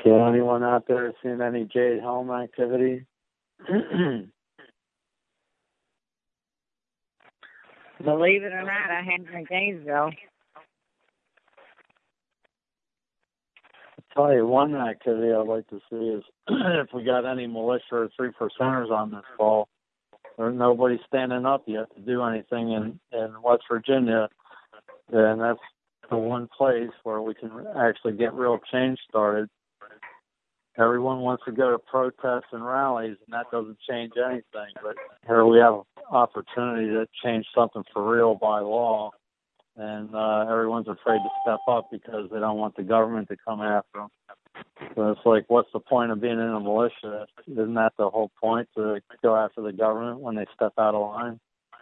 So anyone out there seen any Jade Helm activity? Believe it or not, I had her in Gainesville. I'll tell you, one activity I'd like to see is if we got any militia or 3%ers on this call, there's nobody standing up yet to do anything in West Virginia, and that's the one place where we can actually get real change started. Everyone wants to go to protests and rallies, and that doesn't change anything. But here we have an opportunity to change something for real by law, and everyone's afraid to step up because they don't want the government to come after them. So it's like, what's the point of being in a militia? Isn't that the whole point, to go after the government when they step out of line?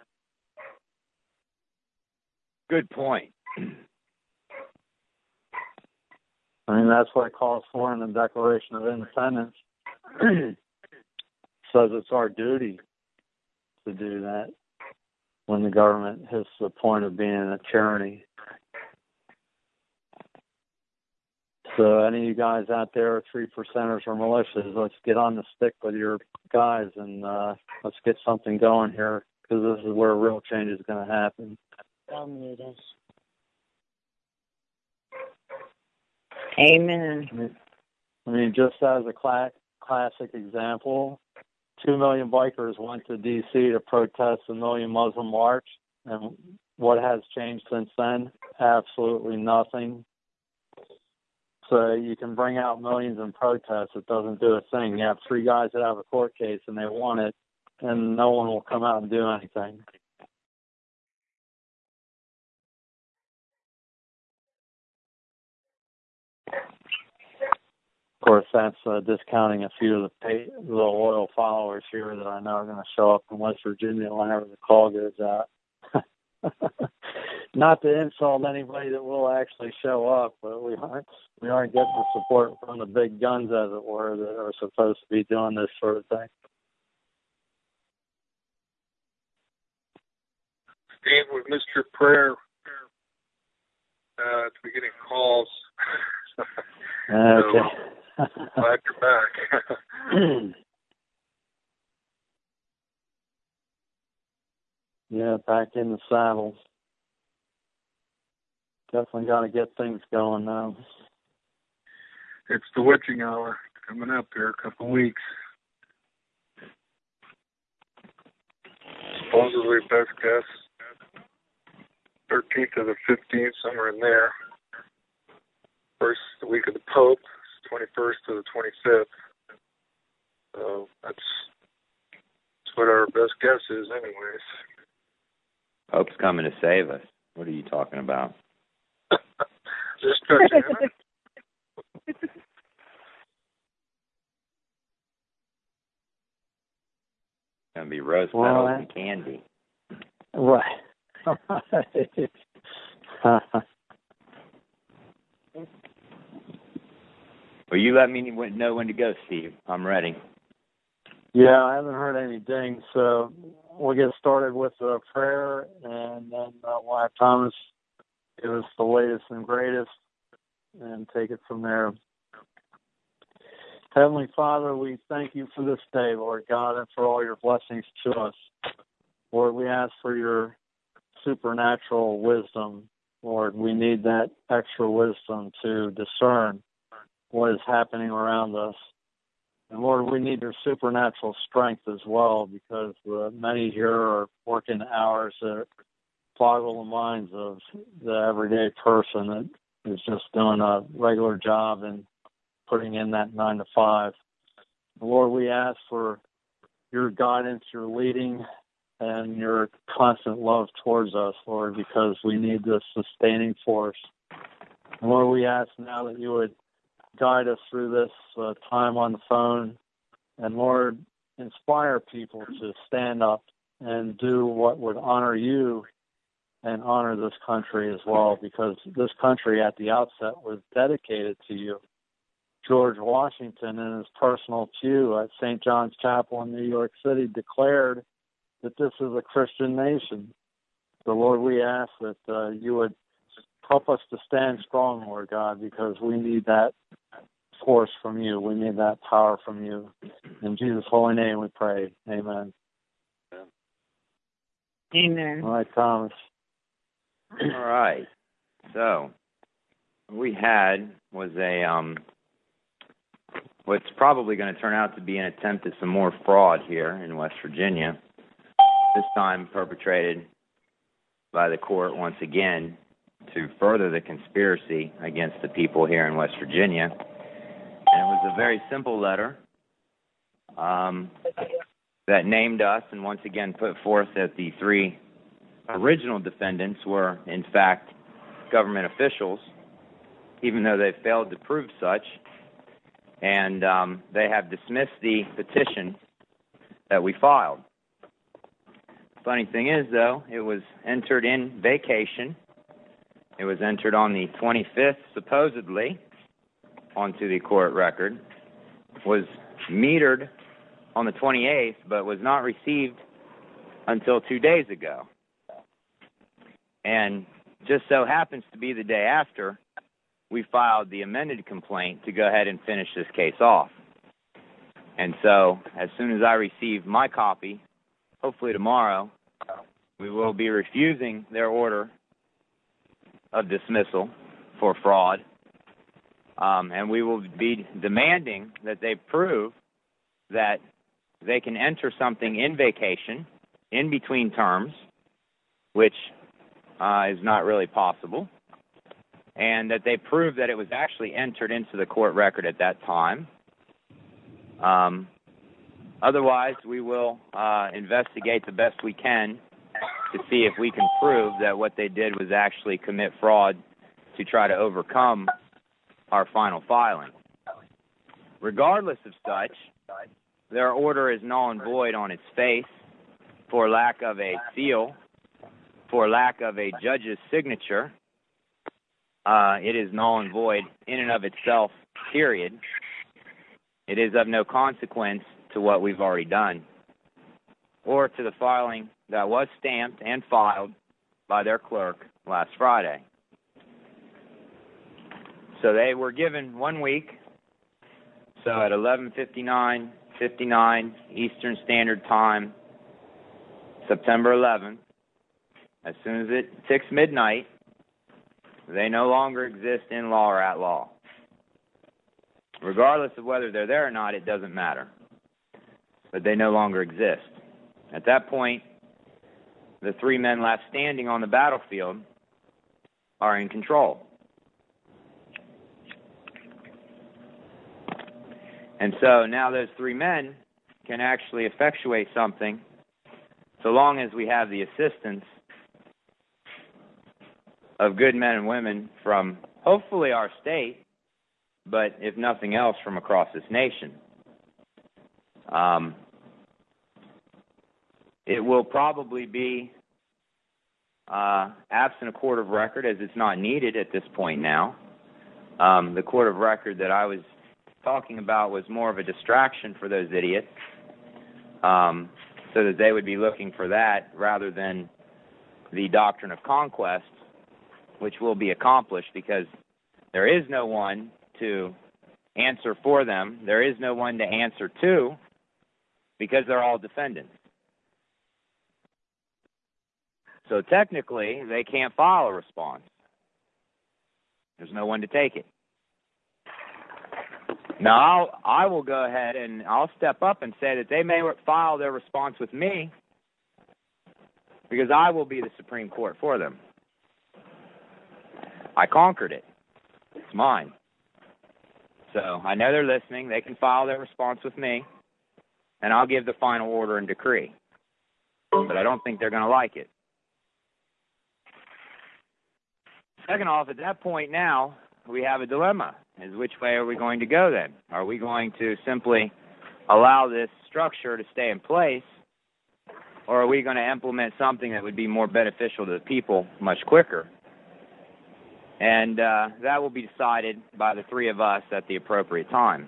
Good point. I mean, that's what it calls for in the Declaration of Independence. Says it's our duty to do that when the government hits the point of being a tyranny. So any of you guys out there, 3%ers or militias, let's get on the stick with your guys and let's get something going here, because this is where real change is going to happen. Amen. I mean, just as a classic example, 2 million bikers went to D.C. to protest the Million Muslim March, and what has changed since then? Absolutely nothing. So you can bring out millions in protests, it doesn't do a thing. You have 3 guys that have a court case and they won it, and no one will come out and do anything. Of course, that's discounting a few of the loyal followers here that I know are going to show up in West Virginia whenever the call goes out. Not to insult anybody that will actually show up, but we aren't getting the support from the big guns, as it were, that are supposed to be doing this sort of thing. Steve, we missed your prayer at the beginning calls. Okay. So, glad you're back. Yeah, back in the saddle. Definitely got to get things going now. It's the witching hour coming up here, a couple of weeks. Supposedly, best guess, 13th to the 15th, somewhere in there. First, the week of the Pope, 21st to the 25th. So that's what our best guess is, anyways. Pope's coming to save us. What are you talking about? Just stretching it. It's going to be rose petals and candy. Right. Well, you let me know when to go, Steve. I'm ready. Yeah, I haven't heard any dings, so we'll get started with a prayer, and then we'll have Thomas give us the latest and greatest and take it from there. Heavenly Father, we thank you for this day, Lord God, and for all your blessings to us. Lord, we ask for your supernatural wisdom. Lord, we need that extra wisdom to discern what is happening around us. And Lord, we need your supernatural strength as well, because many here are working hours that boggle the minds of the everyday person that is just doing a regular job and putting in that 9 to 5. Lord, we ask for your guidance, your leading, and your constant love towards us, Lord, because we need this sustaining force. Lord, we ask now that you would guide us through this time on the phone, and Lord, inspire people to stand up and do what would honor you and honor this country as well, because this country at the outset was dedicated to you. George Washington, in his personal pew at St. John's Chapel in New York City, declared that this is a Christian nation. So, Lord, we ask that you would help us to stand strong, Lord God, because we need that force from you. We need that power from you. In Jesus' holy name we pray. Amen. Amen. All right, Thomas. All right. So what we had was a what's probably going to turn out to be an attempt at some more fraud here in West Virginia. This time perpetrated by the court once again to further the conspiracy against the people here in West Virginia. And it was a very simple letter that named us and once again put forth that the three original defendants were, in fact, government officials, even though they failed to prove such. And they have dismissed the petition that we filed. Funny thing is, though, it was entered in vacation. It was entered on the 25th, supposedly, onto the court record, was metered on the 28th, but was not received until 2 days ago. And just so happens to be the day after, we filed the amended complaint to go ahead and finish this case off. And so, as soon as I receive my copy, hopefully tomorrow, we will be refusing their order of dismissal for fraud, and we will be demanding that they prove that they can enter something in vacation, in between terms, which is not really possible, and that they prove that it was actually entered into the court record at that time. Otherwise, we will investigate the best we can to see if we can prove that what they did was actually commit fraud to try to overcome our final filing. Regardless of such, their order is null and void on its face for lack of a seal, for lack of a judge's signature. It is null and void in and of itself, period. It is of no consequence to what we've already done, or to the filing that was stamped and filed by their clerk last Friday. So they were given 1 week. So at 11:59 Eastern Standard Time, September 11th, as soon as it ticks midnight, they no longer exist in law or at law. Regardless of whether they're there or not, it doesn't matter. But they no longer exist. At that point, the three men left standing on the battlefield are in control. And so now those three men can actually effectuate something so long as we have the assistance of good men and women from hopefully our state, but if nothing else, from across this nation. It will probably be absent a court of record, as it's not needed at this point now. The court of record that I was talking about was more of a distraction for those idiots, so that they would be looking for that rather than the doctrine of conquest, which will be accomplished because there is no one to answer for them. There is no one to answer to because they're all defendants. So technically, they can't file a response. There's no one to take it. Now, I will go ahead and I'll step up and say that they may file their response with me because I will be the Supreme Court for them. I conquered it. It's mine. So I know they're listening. They can file their response with me, and I'll give the final order and decree. But I don't think they're going to like it. Second off, at that point now, we have a dilemma. Is which way are we going to go then? Are we going to simply allow this structure to stay in place, or are we going to implement something that would be more beneficial to the people much quicker? And that will be decided by the three of us at the appropriate times.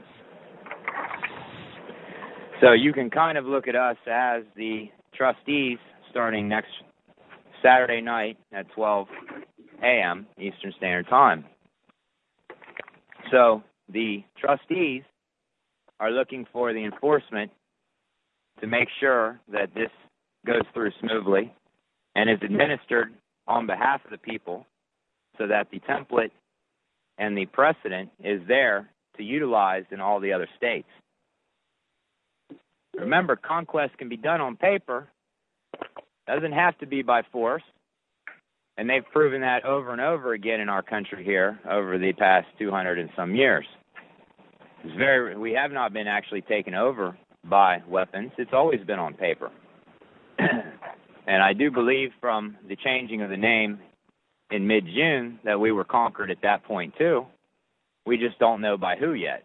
So you can kind of look at us as the trustees starting next Saturday night at 12 a.m. Eastern Standard Time. So the trustees are looking for the enforcement to make sure that this goes through smoothly and is administered on behalf of the people so that the template and the precedent is there to utilize in all the other states. Remember, conquest can be done on paper. Doesn't have to be by force. And they've proven that over and over again in our country here over the past 200 and some years. We have not been actually taken over by weapons. It's always been on paper. And I do believe from the changing of the name in mid-June that we were conquered at that point too. We just don't know by who yet.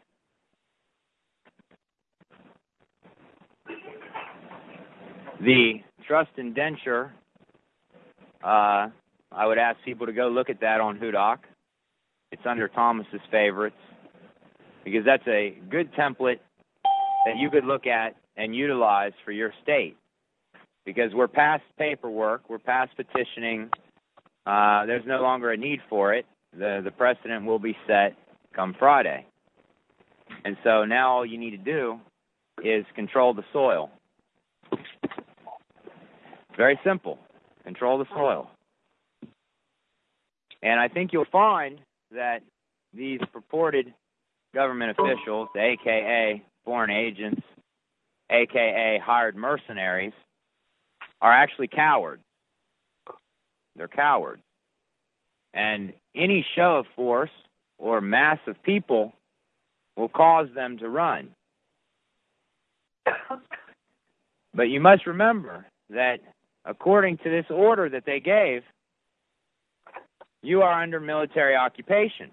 The trust indenture, I would ask people to go look at that on Hudoc. It's under Thomas's favorites because that's a good template that you could look at and utilize for your state. Because we're past paperwork, we're past petitioning. There's no longer a need for it. The precedent will be set come Friday. And so now all you need to do is control the soil. Very simple. Control the soil. And I think you'll find that these purported government officials, a.k.a. foreign agents, a.k.a. hired mercenaries, are actually cowards. They're cowards. And any show of force or mass of people will cause them to run. But you must remember that according to this order that they gave, you are under military occupation.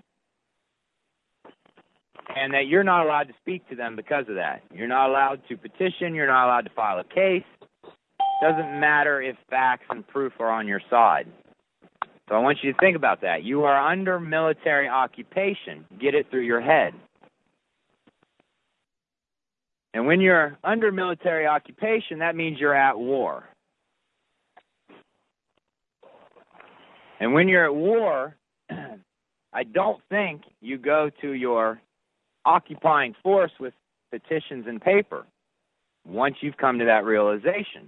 And that you're not allowed to speak to them because of that. You're not allowed to petition. You're not allowed to file a case. Doesn't matter if facts and proof are on your side. So I want you to think about that. You are under military occupation. Get it through your head. And when you're under military occupation, that means you're at war. And when you're at war, I don't think you go to your occupying force with petitions and paper once you've come to that realization.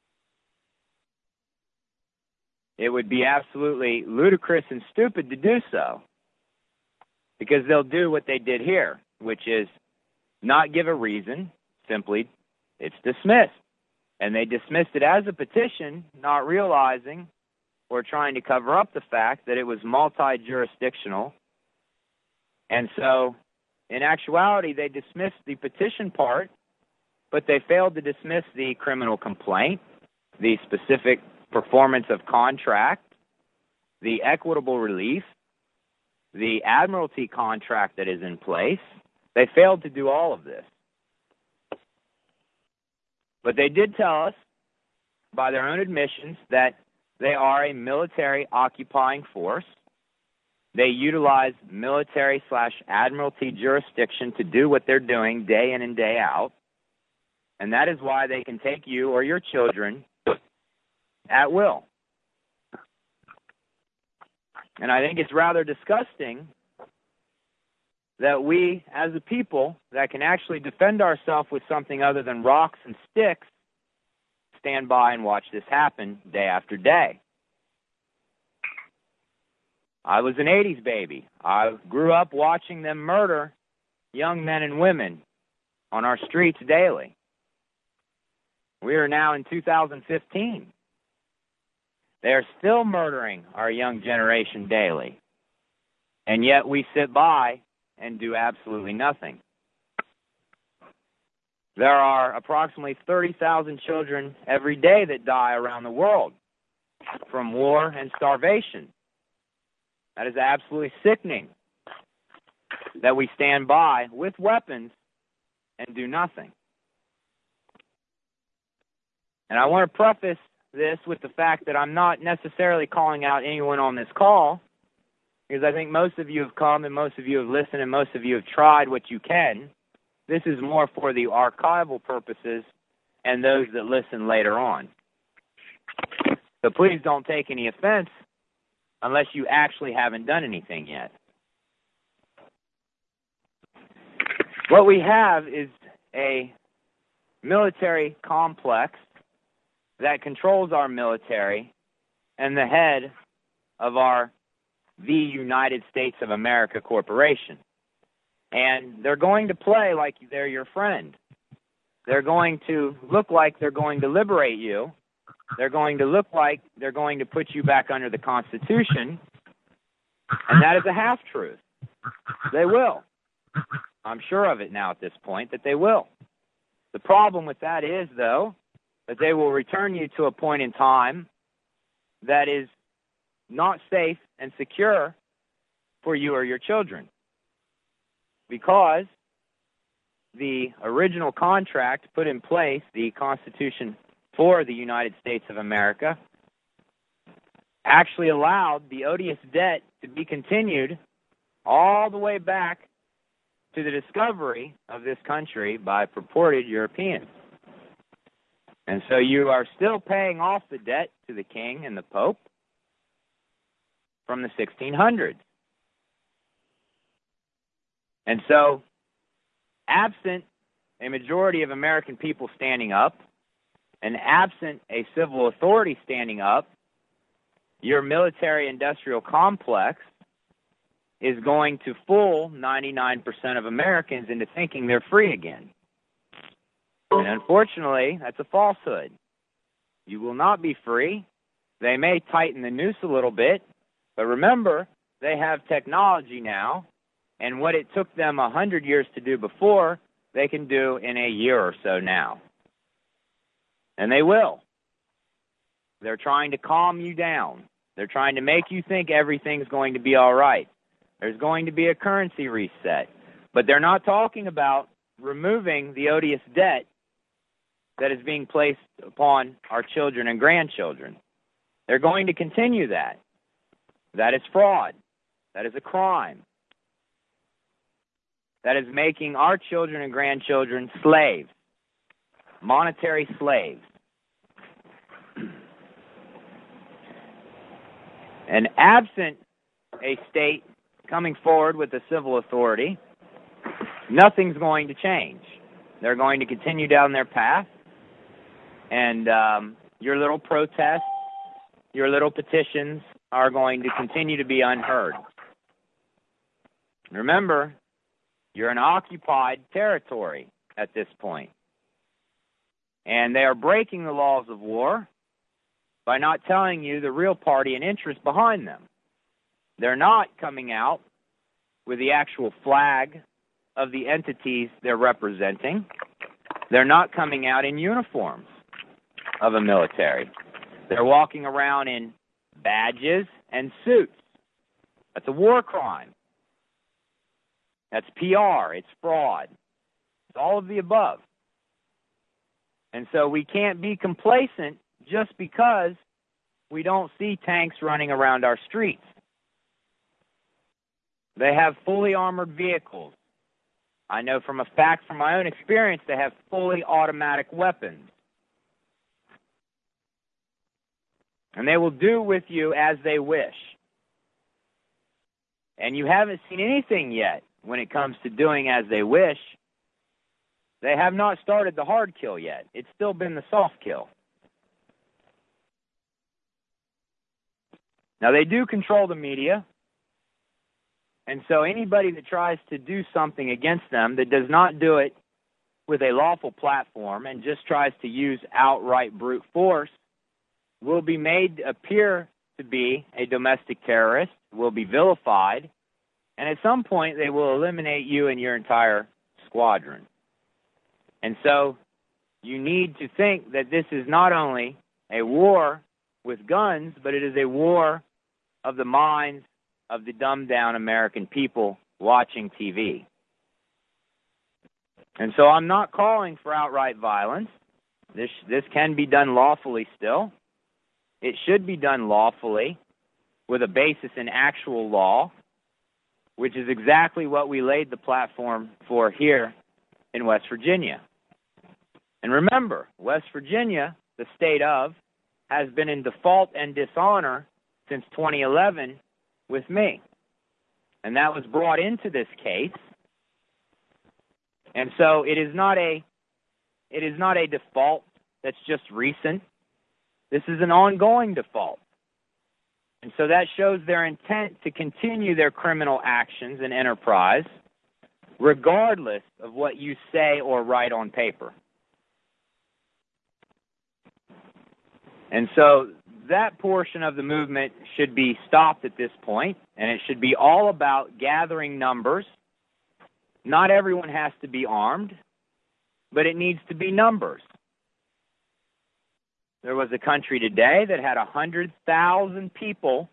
It would be absolutely ludicrous and stupid to do so because they'll do what they did here, which is not give a reason, simply it's dismissed. And they dismissed it as a petition, not realizing or trying to cover up the fact that it was multi-jurisdictional. And so, in actuality, they dismissed the petition part, but they failed to dismiss the criminal complaint, the specific performance of contract, the equitable relief, the admiralty contract that is in place. They failed to do all of this. But they did tell us, by their own admissions, that they are a military occupying force. They utilize military/admiralty jurisdiction to do what they're doing day in and day out. And that is why they can take you or your children at will. And I think it's rather disgusting that we, as a people that can actually defend ourselves with something other than rocks and sticks, stand by and watch this happen day after day. I was an 80s baby. I grew up watching them murder young men and women on our streets daily. We are now in 2015. They are still murdering our young generation daily. And yet we sit by and do absolutely nothing. There are approximately 30,000 children every day that die around the world from war and starvation. That is absolutely sickening that we stand by with weapons and do nothing. And I want to preface this with the fact that I'm not necessarily calling out anyone on this call, because I think most of you have come and most of you have listened and most of you have tried what you can. This is more for the archival purposes and those that listen later on. So please don't take any offense unless you actually haven't done anything yet. What we have is a military complex that controls our military and the head of the United States of America Corporation. And they're going to play like they're your friend. They're going to look like they're going to liberate you. They're going to look like they're going to put you back under the Constitution. And that is a half-truth. They will. I'm sure of it now at this point that they will. The problem with that is, though, that they will return you to a point in time that is not safe and secure for you or your children. Because the original contract put in place, the Constitution for the United States of America, actually allowed the odious debt to be continued all the way back to the discovery of this country by purported Europeans. And so you are still paying off the debt to the king and the pope from the 1600s. And so, absent a majority of American people standing up, and absent a civil authority standing up, your military-industrial complex is going to fool 99% of Americans into thinking they're free again. And unfortunately, that's a falsehood. You will not be free. They may tighten the noose a little bit, but remember, they have technology now, and what it took them 100 years to do before, they can do in a year or so now. And they will. They're trying to calm you down. They're trying to make you think everything's going to be all right. There's going to be a currency reset. But they're not talking about removing the odious debt that is being placed upon our children and grandchildren. They're going to continue that. That is fraud. That is a crime. That is making our children and grandchildren slaves, monetary slaves. And absent a state coming forward with a civil authority, nothing's going to change. They're going to continue down their path, and your little protests, your little petitions are going to continue to be unheard. Remember, you're an occupied territory at this point. And they are breaking the laws of war by not telling you the real party and interest behind them. They're not coming out with the actual flag of the entities they're representing. They're not coming out in uniforms of a military. They're walking around in badges and suits. That's a war crime. That's PR. It's fraud. It's all of the above. And so we can't be complacent just because we don't see tanks running around our streets. They have fully armored vehicles. I know from a fact from my own experience, they have fully automatic weapons. And they will do with you as they wish. And you haven't seen anything yet when it comes to doing as they wish. They have not started the hard kill yet. It's still been the soft kill. Now, they do control the media. And so anybody that tries to do something against them that does not do it with a lawful platform and just tries to use outright brute force will be made to appear to be a domestic terrorist, will be vilified, and at some point they will eliminate you and your entire squadron. And so you need to think that this is not only a war with guns, but it is a war of the minds of the dumbed-down American people watching TV. And so I'm not calling for outright violence. This can be done lawfully still. It should be done lawfully with a basis in actual law, which is exactly what we laid the platform for here in West Virginia. And remember, West Virginia, the state of, has been in default and dishonor since 2011 with me. And that was brought into this case And so it is not a default that's just recent. This is an ongoing default. And so that shows their intent to continue their criminal actions and enterprise, regardless of what you say or write on paper. And so that portion of the movement should be stopped at this point, and it should be all about gathering numbers. Not everyone has to be armed, but it needs to be numbers. There was a country today that had 100,000 people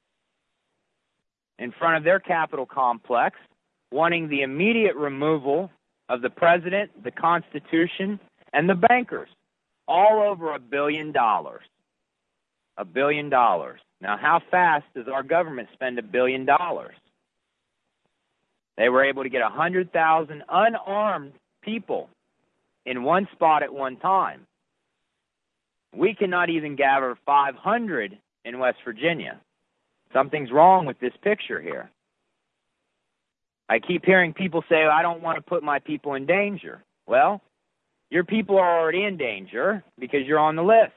in front of their Capitol complex wanting the immediate removal of the president, the Constitution, and the bankers, all over $1 billion. $1 billion. Now, how fast does our government spend $1 billion? They were able to get 100,000 unarmed people in one spot at one time. We cannot even gather 500 in West Virginia. Something's wrong with this picture here. I keep hearing people say, I don't want to put my people in danger. Well, your people are already in danger because you're on the list.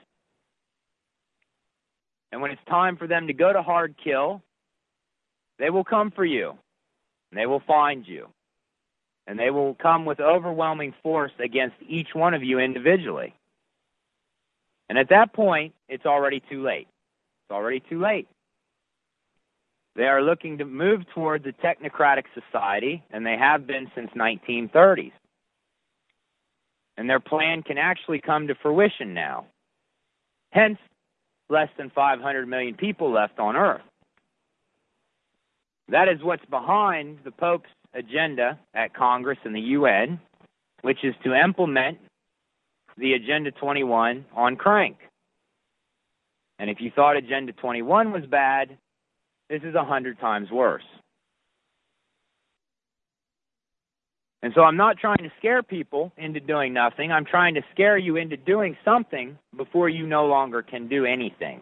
And when it's time for them to go to hard kill, they will come for you. And they will find you. And they will come with overwhelming force against each one of you individually. And at that point, it's already too late. It's already too late. They are looking to move towards a technocratic society, and they have been since 1930s. And their plan can actually come to fruition now. Hence, less than 500 million people left on Earth. That is what's behind the Pope's agenda at Congress and the UN, which is to implement the Agenda 21 on crank. And if you thought Agenda 21 was bad, this is 100 times worse. And so I'm not trying to scare people into doing nothing. I'm trying to scare you into doing something before you no longer can do anything.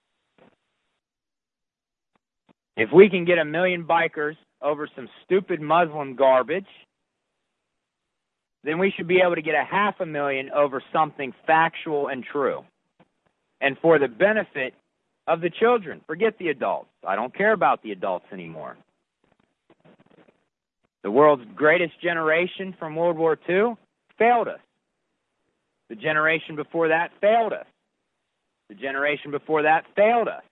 If we can get 1 million bikers over some stupid Muslim garbage, then we should be able to get 500,000 over something factual and true. And for the benefit of the children. Forget the adults. I don't care about the adults anymore. The world's greatest generation from World War II failed us. The generation before that failed us. The generation before that failed us.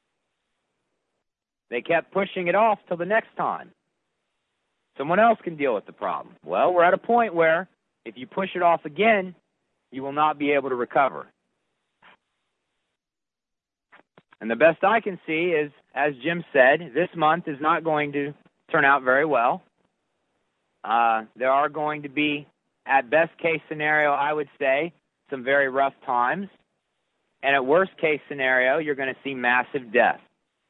They kept pushing it off till the next time. Someone else can deal with the problem. Well, we're at a point where if you push it off again, you will not be able to recover. And the best I can see is, as Jim said, this month is not going to turn out very well. There are going to be, at best case scenario, I would say, some very rough times. And at worst case scenario, you're going to see massive death.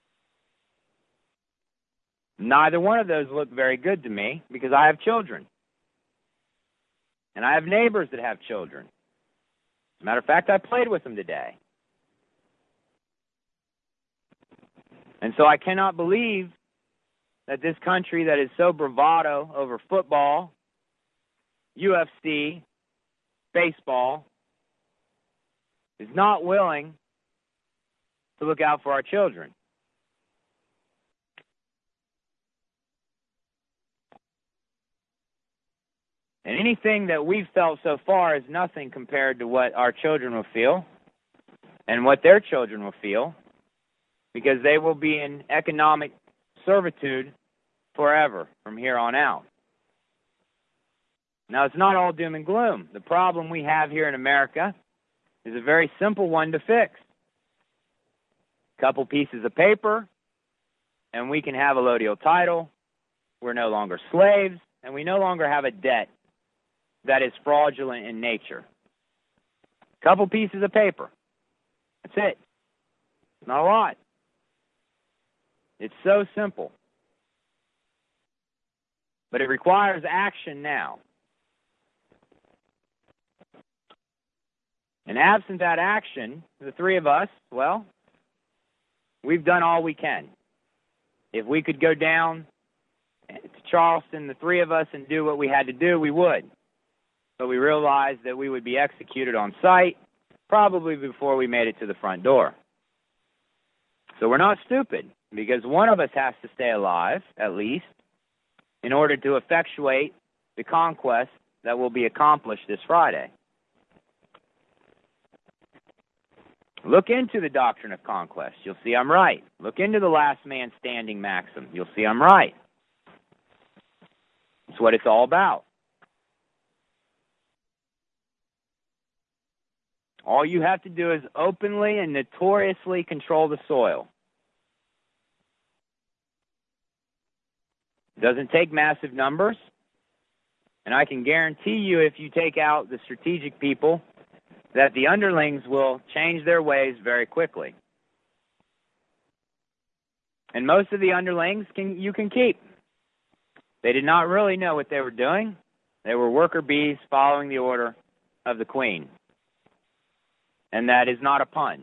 Neither one of those look very good to me because I have children. And I have neighbors that have children. As a matter of fact, I played with them today. And so I cannot believe that this country that is so bravado over football, UFC, baseball, is not willing to look out for our children. And anything that we've felt so far is nothing compared to what our children will feel and what their children will feel, because they will be in economic servitude forever from here on out. Now, it's not all doom and gloom. The problem we have here in America is a very simple one to fix. A couple pieces of paper, and we can have a allodial title. We're no longer slaves, and we no longer have a debt that is fraudulent in nature. A couple pieces of paper. That's it. Not a lot. It's so simple. But it requires action now. And absent that action, the three of us, well, we've done all we can. If we could go down to Charleston, the three of us, and do what we had to do, we would. But we realized that we would be executed on sight probably before we made it to the front door. So we're not stupid, because one of us has to stay alive, at least, in order to effectuate the conquest that will be accomplished this Friday. Look into the doctrine of conquest. You'll see I'm right. Look into the last man standing maxim. You'll see I'm right. It's what it's all about. All you have to do is openly and notoriously control the soil. It doesn't take massive numbers. And I can guarantee you, if you take out the strategic people, that the underlings will change their ways very quickly. And most of the underlings you can keep. They did not really know what they were doing. They were worker bees following the order of the queen. And that is not a pun.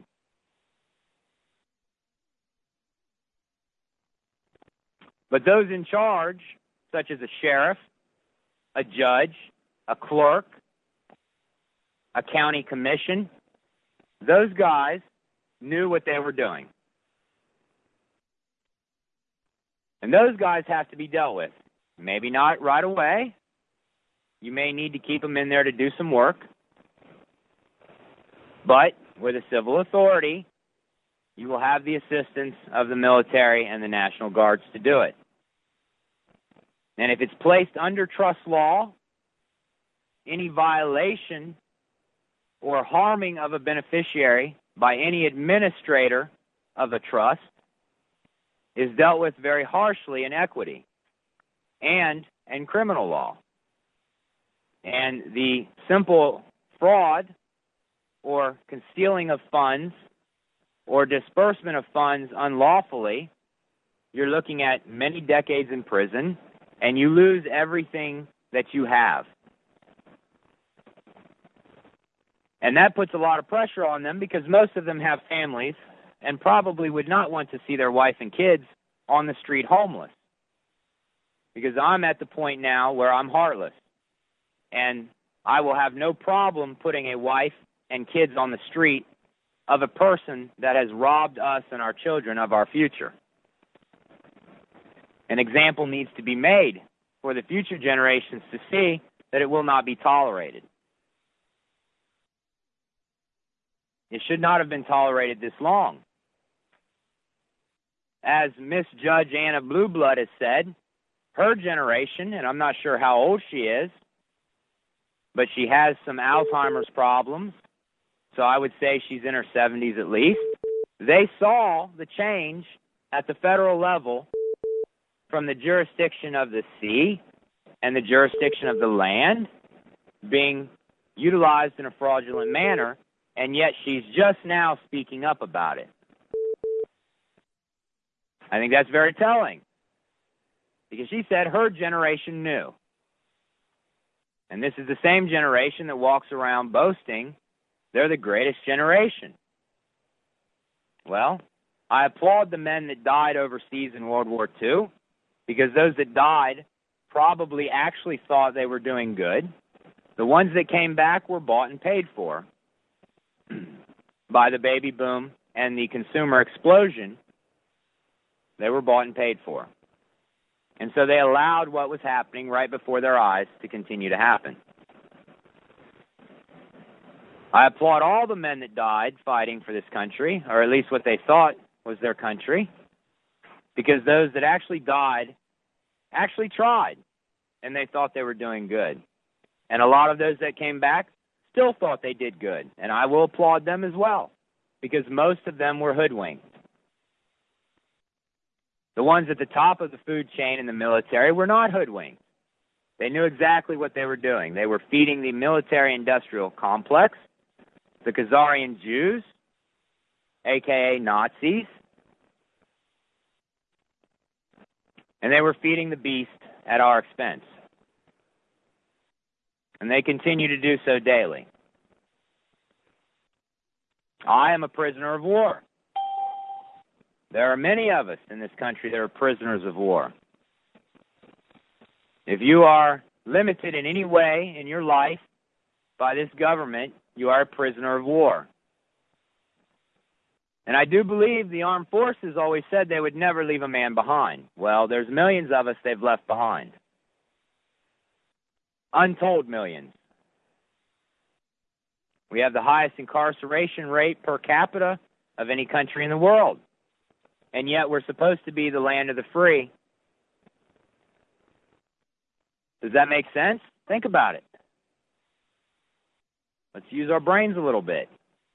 But those in charge, such as a sheriff, a judge, a clerk, a county commission, those guys knew what they were doing. And those guys have to be dealt with. Maybe not right away. You may need to keep them in there to do some work. But with a civil authority, you will have the assistance of the military and the National Guards to do it. And if it's placed under trust law, any violation or harming of a beneficiary by any administrator of a trust is dealt with very harshly in equity and in criminal law. And the simple fraud or concealing of funds or disbursement of funds unlawfully, you're looking at many decades in prison, and you lose everything that you have. And that puts a lot of pressure on them, because most of them have families and probably would not want to see their wife and kids on the street homeless. Because I'm at the point now where I'm heartless, and I will have no problem putting a wife and kids on the street of a person that has robbed us and our children of our future. An example needs to be made for the future generations to see that it will not be tolerated. It should not have been tolerated this long. As Miss Judge Anna Blueblood has said, her generation, and I'm not sure how old she is, but she has some Alzheimer's problems, so I would say she's in her 70s at least. They saw the change at the federal level from the jurisdiction of the sea and the jurisdiction of the land being utilized in a fraudulent manner, and yet she's just now speaking up about it. I think that's very telling, because she said her generation knew. And this is the same generation that walks around boasting they're the greatest generation. Well, I applaud the men that died overseas in World War II, because those that died probably actually thought they were doing good. The ones that came back were bought and paid for by the baby boom and the consumer explosion. They were bought and paid for. And so they allowed what was happening right before their eyes to continue to happen. I applaud all the men that died fighting for this country, or at least what they thought was their country, because those that actually died actually tried, and they thought they were doing good. And a lot of those that came back still thought they did good, and I will applaud them as well, because most of them were hoodwinked. The ones at the top of the food chain in the military were not hoodwinked. They knew exactly what they were doing. They were feeding the military-industrial complex, the Khazarian Jews, a.k.a. Nazis, and they were feeding the beast at our expense. And they continue to do so daily. I am a prisoner of war. There are many of us in this country that are prisoners of war. If you are limited in any way in your life by this government, you are a prisoner of war. And I do believe the armed forces always said they would never leave a man behind. Well, there's millions of us they've left behind. Untold millions. We have the highest incarceration rate per capita of any country in the world. And yet we're supposed to be the land of the free. Does that make sense? Think about it. Let's use our brains a little bit.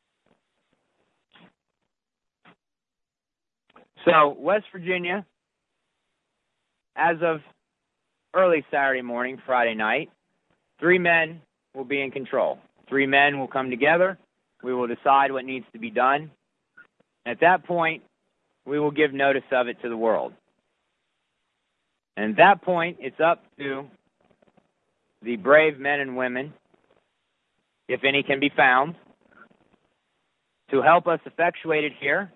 So, West Virginia, as of early Saturday morning, Friday night, 3 men will be in control. 3 men will come together. We will decide what needs to be done. At that point, we will give notice of it to the world. And at that point, it's up to the brave men and women, if any can be found, to help us effectuate it here.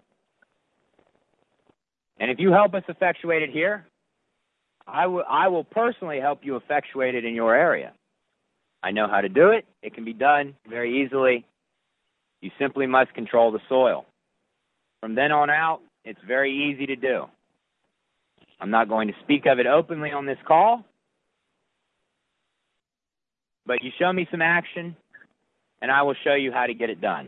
And if you help us effectuate it here, I will personally help you effectuate it in your area. I know how to do it. It can be done very easily. You simply must control the soil. From then on out, it's very easy to do. I'm not going to speak of it openly on this call, but you show me some action, and I will show you how to get it done.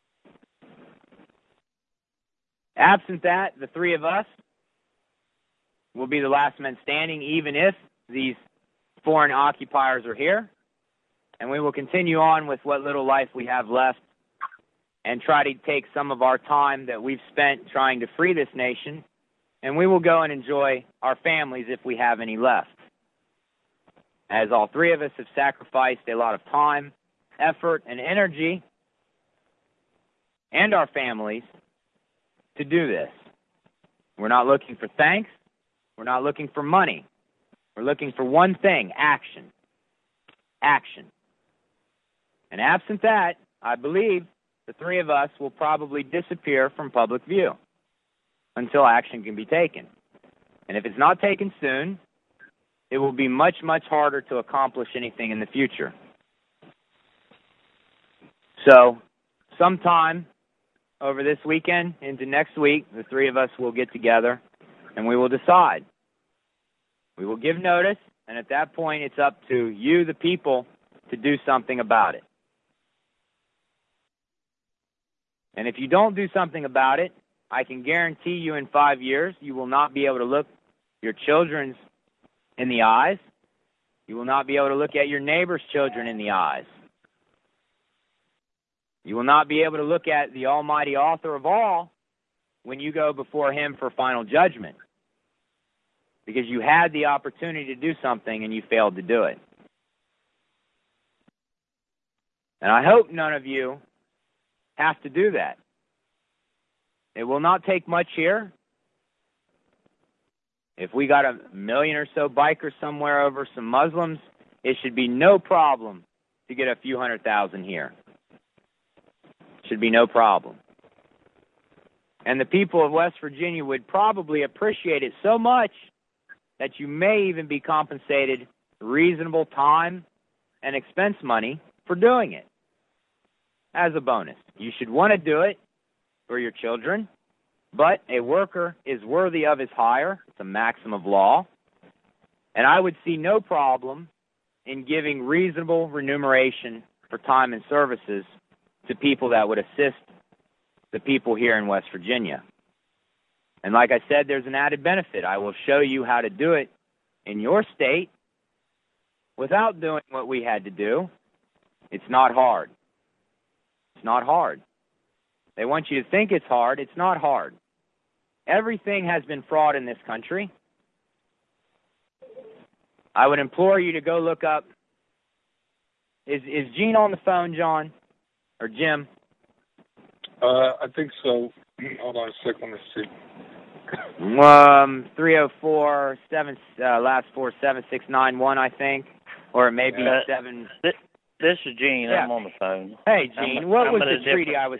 Absent that, the 3 of us will be the last men standing, even if these foreign occupiers are here. And we will continue on with what little life we have left and try to take some of our time that we've spent trying to free this nation, and we will go and enjoy our families if we have any left. As all 3 of us have sacrificed a lot of time, effort, and energy, and our families, to do this. We're not looking for thanks. We're not looking for money. We're looking for one thing: action. Action. And absent that, I believe the 3 of us will probably disappear from public view until action can be taken. And if it's not taken soon, it will be much, much harder to accomplish anything in the future. So, sometime over this weekend into next week, the 3 of us will get together and we will decide. We will give notice, and at that point it's up to you, the people, to do something about it. And if you don't do something about it, I can guarantee you in 5 years you will not be able to look your children in the eyes. You will not be able to look at your neighbor's children in the eyes. You will not be able to look at the almighty author of all when you go before him for final judgment, because you had the opportunity to do something and you failed to do it. And I hope none of you have to do that. It will not take much here. If we got 1 million or so bikers somewhere over some Muslims, it should be no problem to get a few 100,000 here. Should be no problem. And the people of West Virginia would probably appreciate it so much that you may even be compensated reasonable time and expense money for doing it as a bonus. You should want to do it for your children, but a worker is worthy of his hire. It's a maxim of law. And I would see no problem in giving reasonable remuneration for time and services to people that would assist the people here in West Virginia. And like I said, there's an added benefit. I will show you how to do it in your state without doing what we had to do. It's not hard. It's not hard. They want you to think it's hard. It's not hard. Everything has been fraud in this country. I would implore you to go look up. Is Gene on the phone, John? Or Jim? I think so. Hold on a sec. Let me see. 304 last 4 7691, I think, or it may be 7. This is Gene. Yeah. I'm on the phone. Hey, Gene, what was the treaty I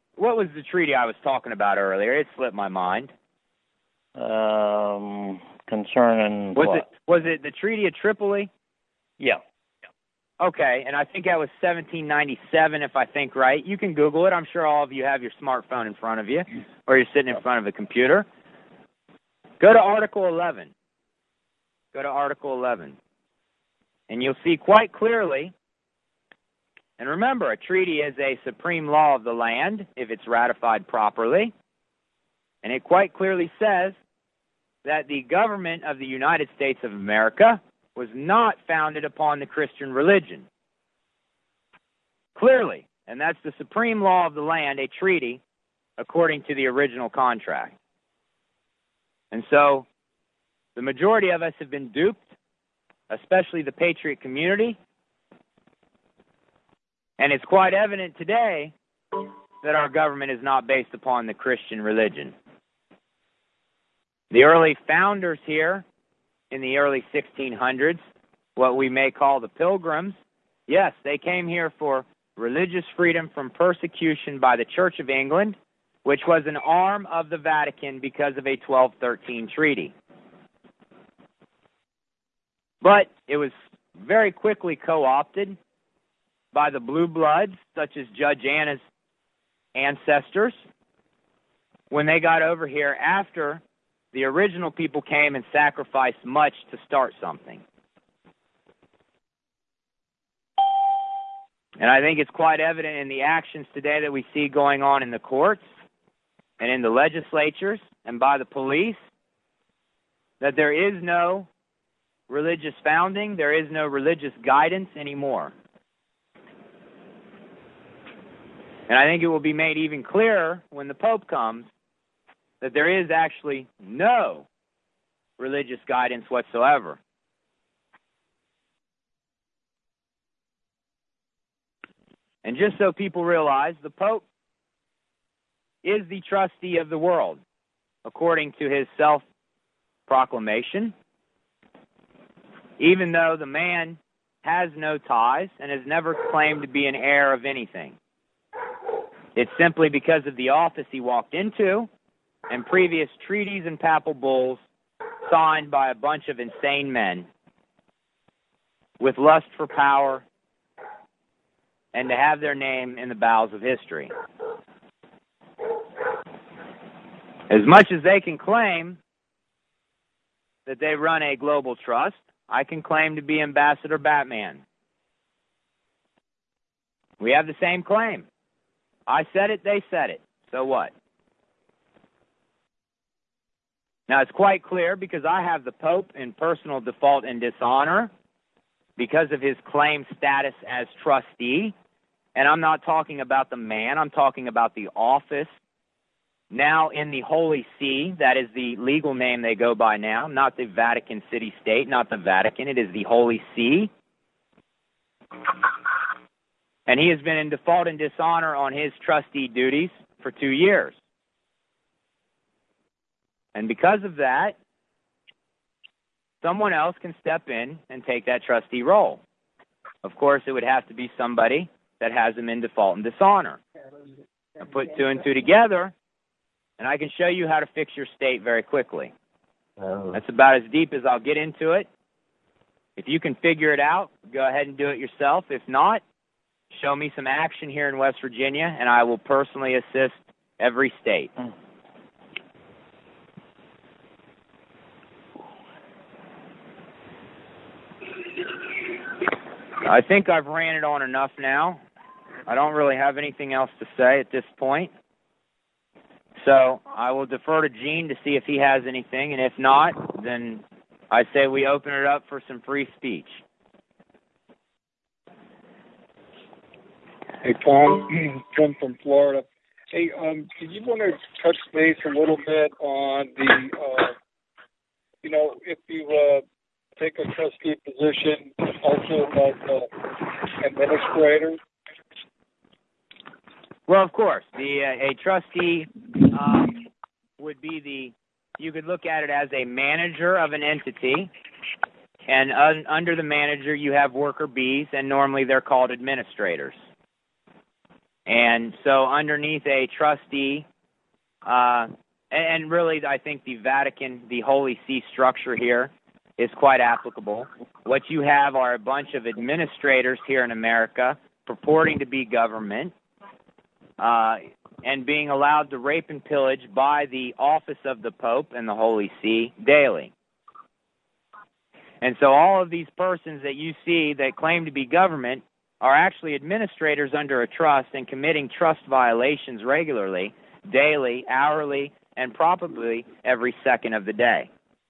was talking about earlier? It slipped my mind. Come concerning Was it the Treaty of Tripoli? Yeah. Okay, and I think that was 1797, if I think right. You can Google it. I'm sure all of you have your smartphone in front of you, or you're sitting in front of a computer. Go to Article 11. Go to Article 11. And you'll see quite clearly, and remember, a treaty is a supreme law of the land if it's ratified properly. And it quite clearly says that the government of the United States of America was not founded upon the Christian religion. Clearly. And that's the supreme law of the land, a treaty, according to the original contract. And so, the majority of us have been duped, especially the patriot community. And it's quite evident today that our government is not based upon the Christian religion. The early founders here, in the early 1600s, what we may call the Pilgrims, yes, they came here for religious freedom from persecution by the Church of England, which was an arm of the Vatican because of a 1213 treaty. But it was very quickly co-opted by the blue bloods, such as Judge Anna's ancestors, when they got over here after the original people came and sacrificed much to start something. And I think it's quite evident in the actions today that we see going on in the courts and in the legislatures and by the police that there is no religious founding, there is no religious guidance anymore. And I think it will be made even clearer when the Pope comes that there is actually no religious guidance whatsoever. And just so people realize, the Pope is the trustee of the world, according to his self-proclamation, even though the man has no ties and has never claimed to be an heir of anything. It's simply because of the office he walked into and previous treaties and papal bulls signed by a bunch of insane men with lust for power and to have their name in the bowels of history. As much as they can claim that they run a global trust, I can claim to be Ambassador Batman. We have the same claim. I said it, they said it. So what? Now, it's quite clear because I have the Pope in personal default and dishonor because of his claimed status as trustee. And I'm not talking about the man. I'm talking about the office now in the Holy See. That is the legal name they go by now, not the Vatican City State, not the Vatican. It is the Holy See. And he has been in default and dishonor on his trustee duties for 2 years. And because of that, someone else can step in and take that trustee role. Of course, it would have to be somebody that has him in default and dishonor. I put 2 and 2 together, and I can show you how to fix your state very quickly. That's about as deep as I'll get into it. If you can figure it out, go ahead and do it yourself. If not, show me some action here in West Virginia, and I will personally assist every state. I think I've ran it on enough now. I don't really have anything else to say at this point. So I will defer to Gene to see if he has anything, and if not, then I say we open it up for some free speech. Hey, Tom. Tom from Florida. Hey, did you want to touch base a little bit on the, if you take a trustee position, also about administrator? Well, of course, a trustee would be you could look at it as a manager of an entity, and under the manager you have worker bees, and normally they're called administrators. And so underneath a trustee, an And really, I think the Vatican, the Holy See structure here, is quite applicable. What you have are a bunch of administrators here in America purporting to be government and being allowed to rape and pillage by the office of the Pope and the Holy See daily. And so all of these persons that you see that claim to be government are actually administrators under a trust and committing trust violations regularly, daily, hourly, and probably every second of the day.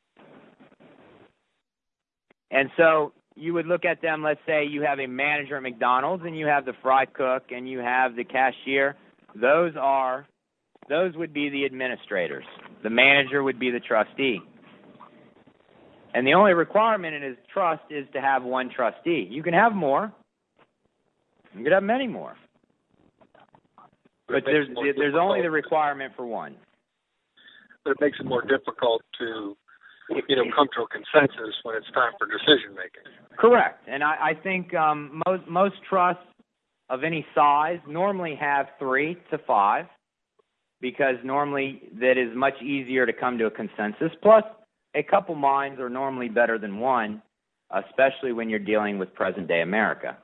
And so you would look at them, let's say you have a manager at McDonald's and you have the fry cook and you have the cashier. Those would be the administrators. The manager would be the trustee. And the only requirement in his trust is to have one trustee. You can have more. You could have many more. But there's only the requirement for one. But it makes it more difficult to, come to a consensus when it's time for decision making. Correct. And I think most trusts of any size normally have 3 to 5, because normally that is much easier to come to a consensus. Plus, a couple minds are normally better than one, especially when you're dealing with present-day America.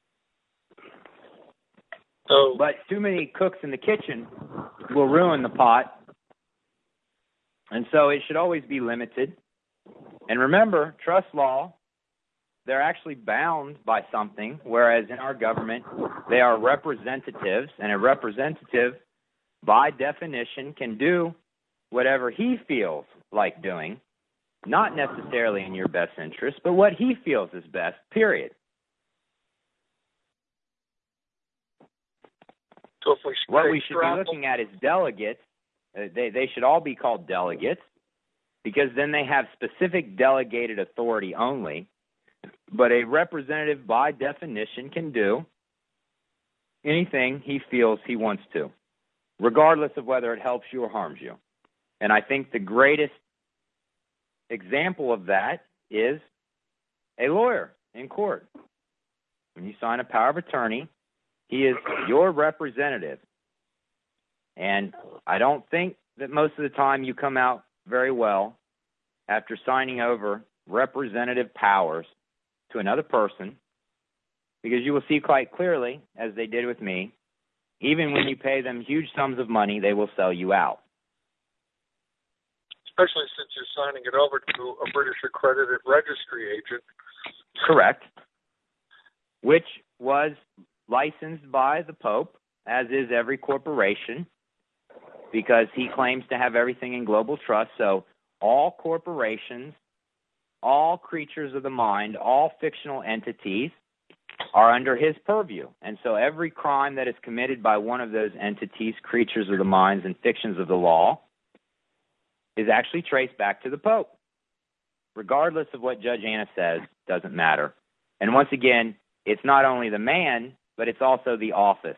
But too many cooks in the kitchen will ruin the pot, and so it should always be limited. And remember, trust law, they're actually bound by something, whereas in our government, they are representatives, and a representative, by definition, can do whatever he feels like doing, not necessarily in your best interest, but what he feels is best, period. So what we should be looking at is delegates. They should all be called delegates, because then they have specific delegated authority only. But a representative, by definition, can do anything he feels he wants to, regardless of whether it helps you or harms you. And I think the greatest example of that is a lawyer in court. When you sign a power of attorney, he is your representative. And I don't think that most of the time you come out very well after signing over representative powers to another person, because you will see quite clearly, as they did with me, even when you pay them huge sums of money, they will sell you out. Especially since you're signing it over to a British accredited registry agent. Correct. Which was licensed by the Pope, as is every corporation, because he claims to have everything in global trust. So all corporations, all creatures of the mind, all fictional entities are under his purview. And so every crime that is committed by one of those entities, creatures of the minds and fictions of the law, is actually traced back to the Pope. Regardless of what Judge Anna says, doesn't matter. And once again, it's not only the man, but it's also the office.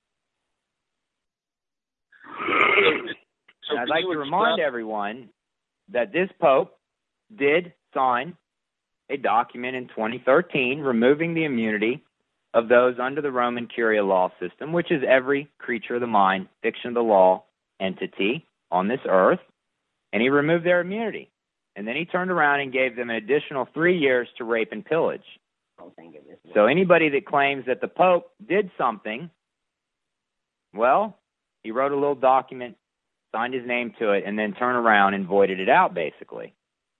And I'd like to remind everyone that this Pope did sign a document in 2013 removing the immunity of those under the Roman Curia law system, which is every creature of the mind, fiction of the law entity on this earth, and he removed their immunity. And then he turned around and gave them an additional 3 years to rape and pillage. So anybody that claims that the Pope did something, well, he wrote a little document, signed his name to it, and then turned around and voided it out, basically.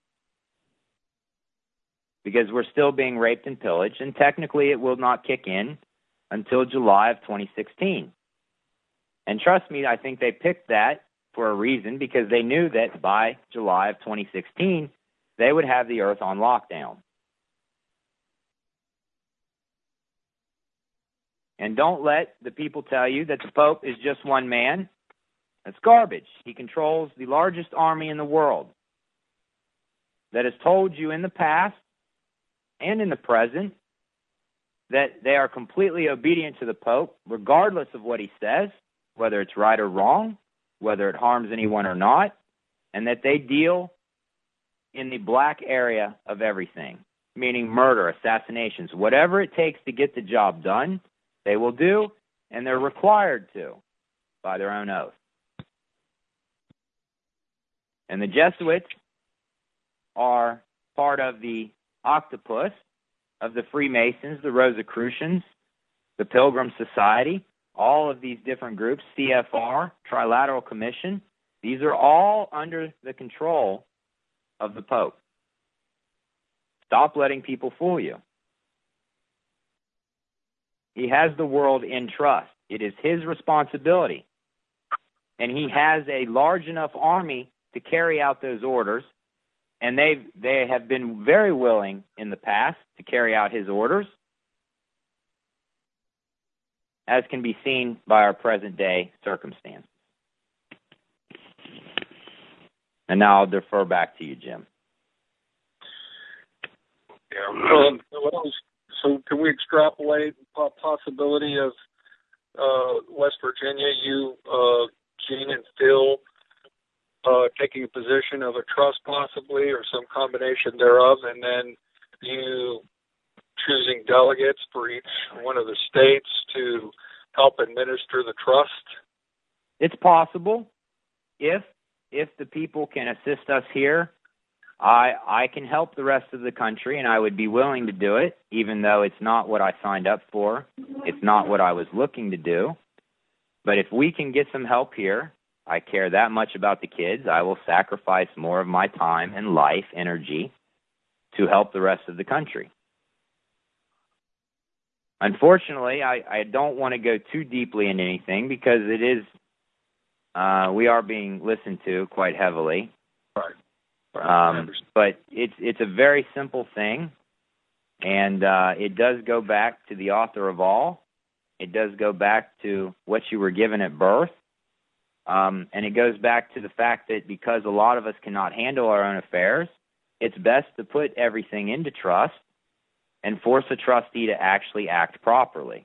Because we're still being raped and pillaged, and technically it will not kick in until July of 2016. And trust me, I think they picked that for a reason, because they knew that by July of 2016, they would have the earth on lockdown. And don't let the people tell you that the Pope is just one man. That's garbage. He controls the largest army in the world that has told you in the past and in the present that they are completely obedient to the Pope, regardless of what he says, whether it's right or wrong, whether it harms anyone or not, and that they deal in the black area of everything, meaning murder, assassinations, whatever it takes to get the job done, they will do, and they're required to by their own oath. And the Jesuits are part of the octopus of the Freemasons, the Rosicrucians, the Pilgrim Society, all of these different groups, CFR, Trilateral Commission. These are all under the control of the Pope. Stop letting people fool you. He has the world in trust. It is his responsibility. And he has a large enough army to carry out those orders. And they have been very willing in the past to carry out his orders, as can be seen by our present day circumstances. And now I'll defer back to you, Jim. Yeah. So can we extrapolate the possibility of West Virginia, you, Gene and Phil, taking a position of a trust possibly, or some combination thereof, and then you choosing delegates for each one of the states to help administer the trust? It's possible. If the people can assist us here, I can help the rest of the country, and I would be willing to do it, even though it's not what I signed up for. It's not what I was looking to do. But if we can get some help here, I care that much about the kids, I will sacrifice more of my time and life, energy, to help the rest of the country. Unfortunately, I don't want to go too deeply into anything because it is, we are being listened to quite heavily. Right. But it's a very simple thing, and it does go back to the author of all. It does go back to what you were given at birth, and it goes back to the fact that because a lot of us cannot handle our own affairs, it's best to put everything into trust and force a trustee to actually act properly.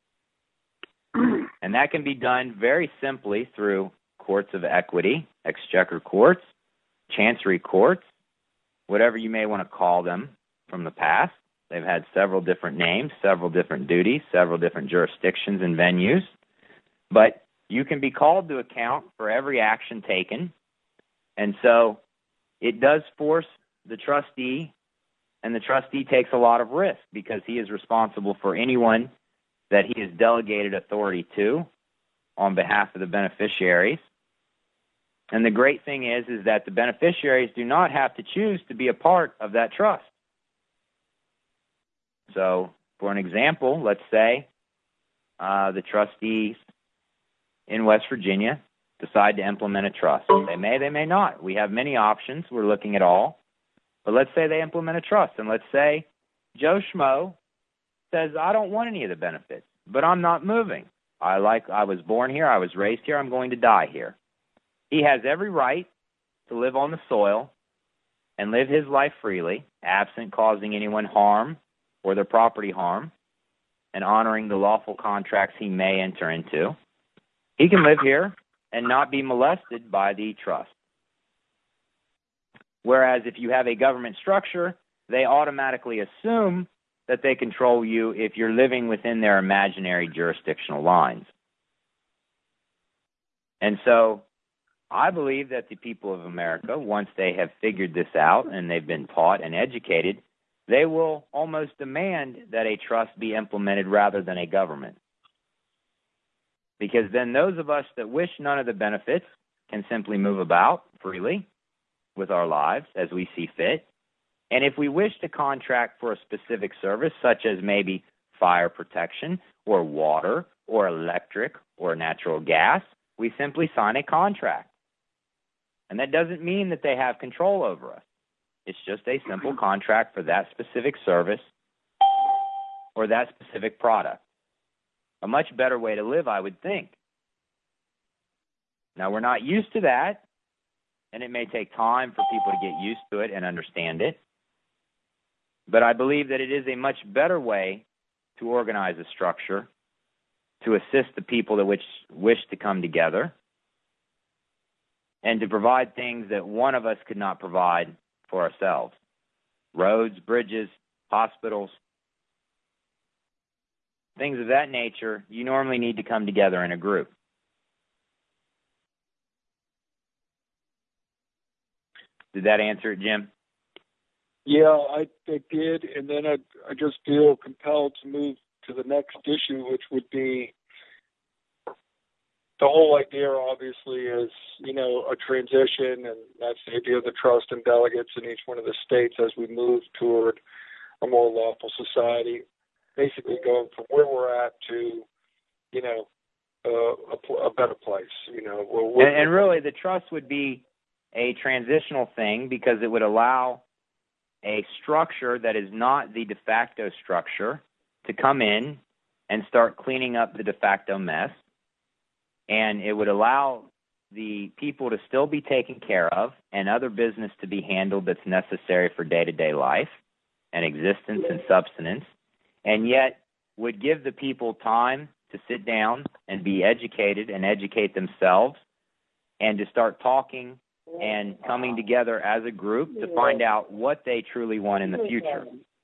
And that can be done very simply through courts of equity, exchequer courts, chancery courts, whatever you may want to call them from the past. They've had several different names, several different duties, several different jurisdictions and venues. But you can be called to account for every action taken. And so it does force the trustee, and the trustee takes a lot of risk because he is responsible for anyone that he has delegated authority to on behalf of the beneficiaries. And the great thing is that the beneficiaries do not have to choose to be a part of that trust. So, for an example, let's say the trustees in West Virginia decide to implement a trust. They may not. We have many options. We're looking at all. But let's say they implement a trust, and let's say Joe Schmo says, I don't want any of the benefits, but I'm not moving. I was born here, I was raised here, I'm going to die here. He has every right to live on the soil and live his life freely, absent causing anyone harm or their property harm, and honoring the lawful contracts he may enter into. He can live here and not be molested by the trust. Whereas if you have a government structure, they automatically assume that they control you if you're living within their imaginary jurisdictional lines. And so I believe that the people of America, once they have figured this out and they've been taught and educated, they will almost demand that a trust be implemented rather than a government. Because then those of us that wish none of the benefits can simply move about freely with our lives as we see fit. And if we wish to contract for a specific service, such as maybe fire protection or water or electric or natural gas, we simply sign a contract. And that doesn't mean that they have control over us. It's just a simple contract for that specific service or that specific product. A much better way to live, I would think. Now, we're not used to that, and it may take time for people to get used to it and understand it. But I believe that it is a much better way to organize a structure to assist the people that wish to come together and to provide things that one of us could not provide for ourselves. Roads, bridges, hospitals, things of that nature, you normally need to come together in a group. Did that answer it, Jim? Yeah, I did, and then I just feel compelled to move to the next issue, which would be the whole idea, obviously, is, a transition, and that's the idea of the trust and delegates in each one of the states as we move toward a more lawful society, basically going from where we're at to, a better place, And really, the trust would be a transitional thing because it would allow a structure that is not the de facto structure to come in and start cleaning up the de facto mess. And it would allow the people to still be taken care of and other business to be handled that's necessary for day-to-day life and existence and subsistence, and yet would give the people time to sit down and be educated and educate themselves and to start talking and coming together as a group to find out what they truly want in the future.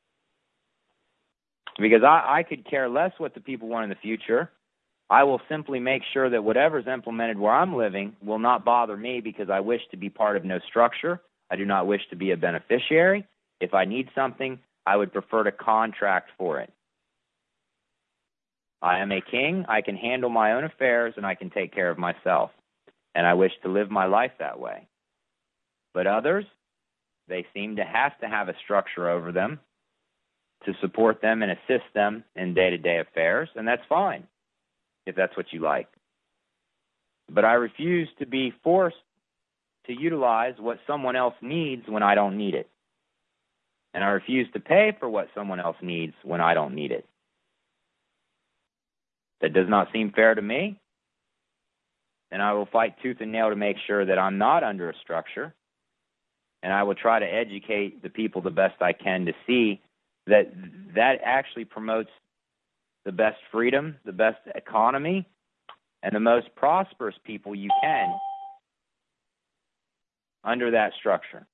Because I could care less what the people want in the future. I will simply make sure that whatever's implemented where I'm living will not bother me because I wish to be part of no structure. I do not wish to be a beneficiary. If I need something, I would prefer to contract for it. I am a king. I can handle my own affairs and I can take care of myself. And I wish to live my life that way. But others, they seem to have a structure over them to support them and assist them in day-to-day affairs, and that's fine if that's what you like. But I refuse to be forced to utilize what someone else needs when I don't need it. And I refuse to pay for what someone else needs when I don't need it. That does not seem fair to me. And I will fight tooth and nail to make sure that I'm not under a structure. And I will try to educate the people the best I can to see that actually promotes the best freedom, the best economy, and the most prosperous people you can under that structure.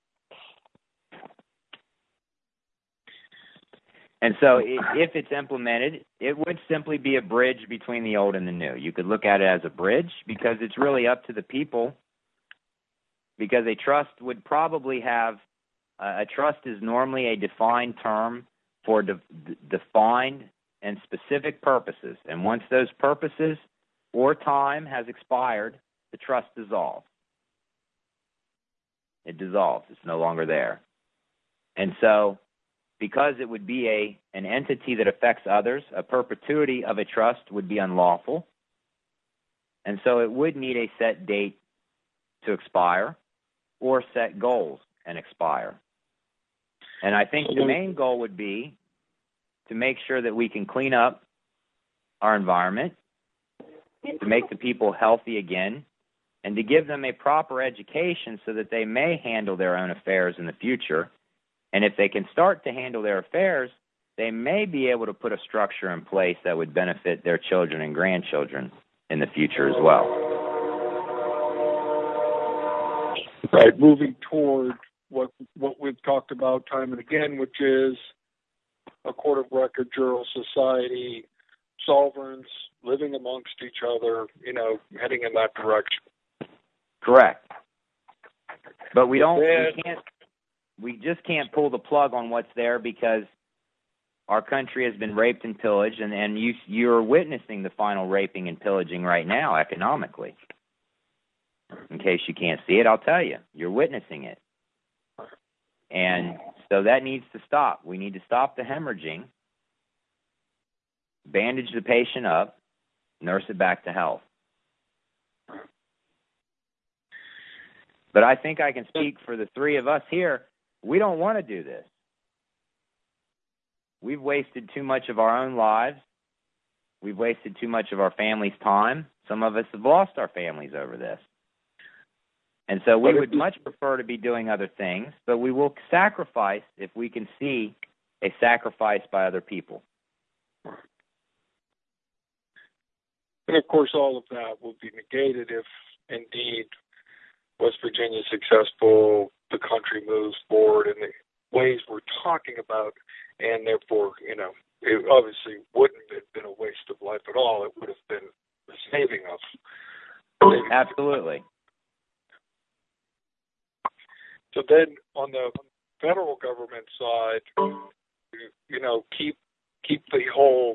And so if it's implemented, it would simply be a bridge between the old and the new. You could look at it as a bridge because it's really up to the people, because a trust would probably have, a trust is normally a defined term for defined and specific purposes. And once those purposes or time has expired, the trust dissolves. It dissolves. It's no longer there. And so, because it would be an entity that affects others, a perpetuity of a trust would be unlawful. And so it would need a set date to expire or set goals and expire. And I think the main goal would be to make sure that we can clean up our environment, to make the people healthy again, and to give them a proper education so that they may handle their own affairs in the future. And if they can start to handle their affairs, they may be able to put a structure in place that would benefit their children and grandchildren in the future as well. Right, moving toward what we've talked about time and again, which is a court of record jural society, sovereigns living amongst each other, heading in that direction. Correct. But we just can't pull the plug on what's there because our country has been raped and pillaged, and you're witnessing the final raping and pillaging right now economically. In case you can't see it, I'll tell you. You're witnessing it. And so that needs to stop. We need to stop the hemorrhaging, bandage the patient up, nurse it back to health. But I think I can speak for the three of us here. We don't want to do this. We've wasted too much of our own lives. We've wasted too much of our family's time. Some of us have lost our families over this. And so we would much prefer to be doing other things, but we will sacrifice if we can see a sacrifice by other people. And, of course, all of that will be negated if, indeed, West Virginia is successful, the country moves forward in the ways we're talking about, and therefore, it obviously wouldn't have been a waste of life at all. It would have been the saving of. Absolutely. So then on the federal government side, keep the whole,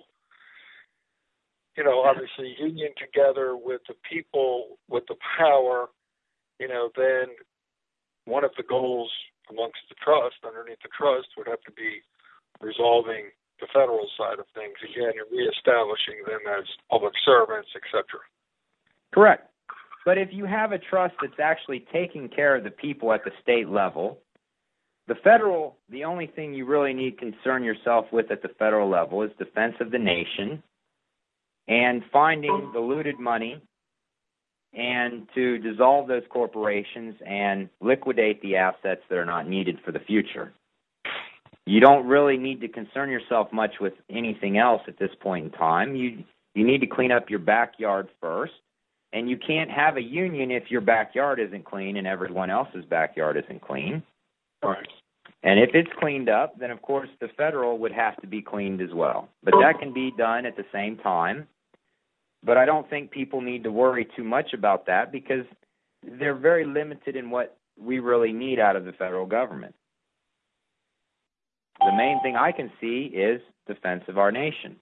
obviously union together with the people with the power. Then one of the goals amongst the trust, underneath the trust, would have to be resolving the federal side of things again and reestablishing them as public servants, etc. Correct. But if you have a trust that's actually taking care of the people at the state level, the only thing you really need to concern yourself with at the federal level is defense of the nation and finding the looted money and to dissolve those corporations and liquidate the assets that are not needed for the future. You don't really need to concern yourself much with anything else at this point in time. You need to clean up your backyard first, and you can't have a union if your backyard isn't clean and everyone else's backyard isn't clean. Right. And if it's cleaned up, then of course the federal would have to be cleaned as well. But that can be done at the same time. But I don't think people need to worry too much about that because they're very limited in what we really need out of the federal government. The main thing I can see is defense of our nation.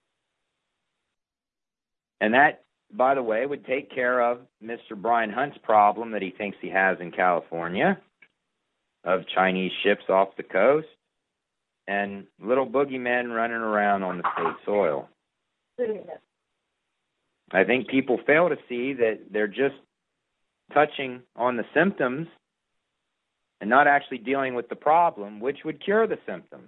And that, by the way, would take care of Mr. Brian Hunt's problem that he thinks he has in California of Chinese ships off the coast and little boogeymen running around on the state soil. I think people fail to see that they're just touching on the symptoms and not actually dealing with the problem, which would cure the symptoms.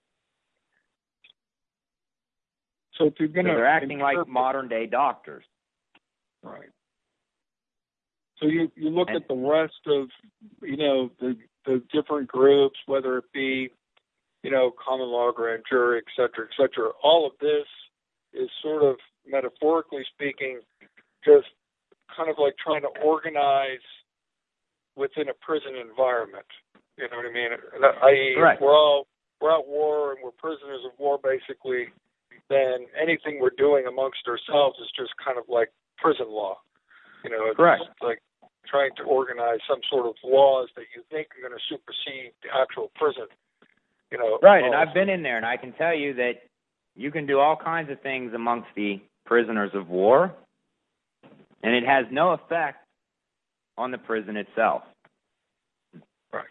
So if you're going to, they're acting like modern-day doctors. Right. So you look at the rest of, the different groups, whether it be, common law, grand jury, et cetera, all of this is sort of, metaphorically speaking, just kind of like trying to organize within a prison environment. You know what I mean? I.e., Correct. we're at war and we're prisoners of war, basically. Then anything we're doing amongst ourselves is just kind of like prison law. It's Correct. like trying to organize some sort of laws that you think are going to supersede the actual prison. Right, and I've been in there, and I can tell you that you can do all kinds of things amongst the prisoners of war, and it has no effect on the prison itself. Right.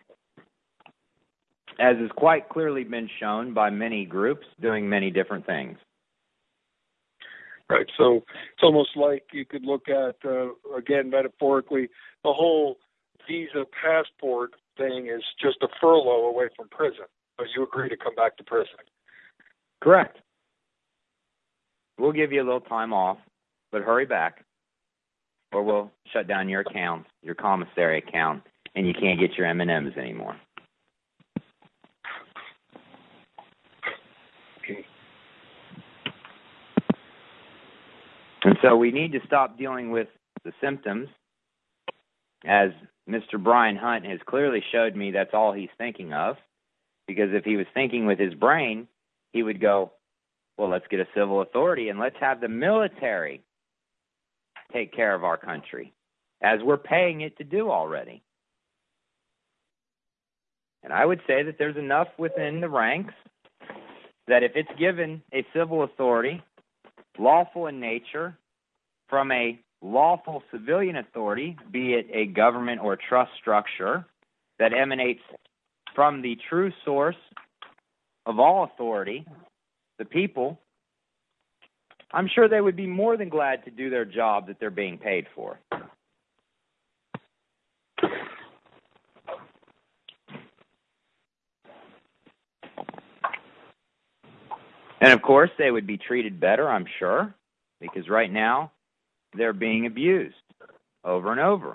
As has quite clearly been shown by many groups doing many different things. Right, so it's almost like you could look at, again, metaphorically, the whole visa passport thing is just a furlough away from prison, but you agree to come back to prison. Correct. We'll give you a little time off, but hurry back, or we'll shut down your account, your commissary account, and you can't get your M&Ms anymore. And so we need to stop dealing with the symptoms. As Mr. Brian Hunt has clearly showed me, that's all he's thinking of. Because if he was thinking with his brain, he would go, well, let's get a civil authority and let's have the military take care of our country, as we're paying it to do already. And I would say that there's enough within the ranks that if it's given a civil authority, lawful in nature, from a lawful civilian authority, be it a government or trust structure that emanates from the true source of all authority, the people, I'm sure they would be more than glad to do their job that they're being paid for. And of course, they would be treated better, I'm sure, because right now they're being abused over and over.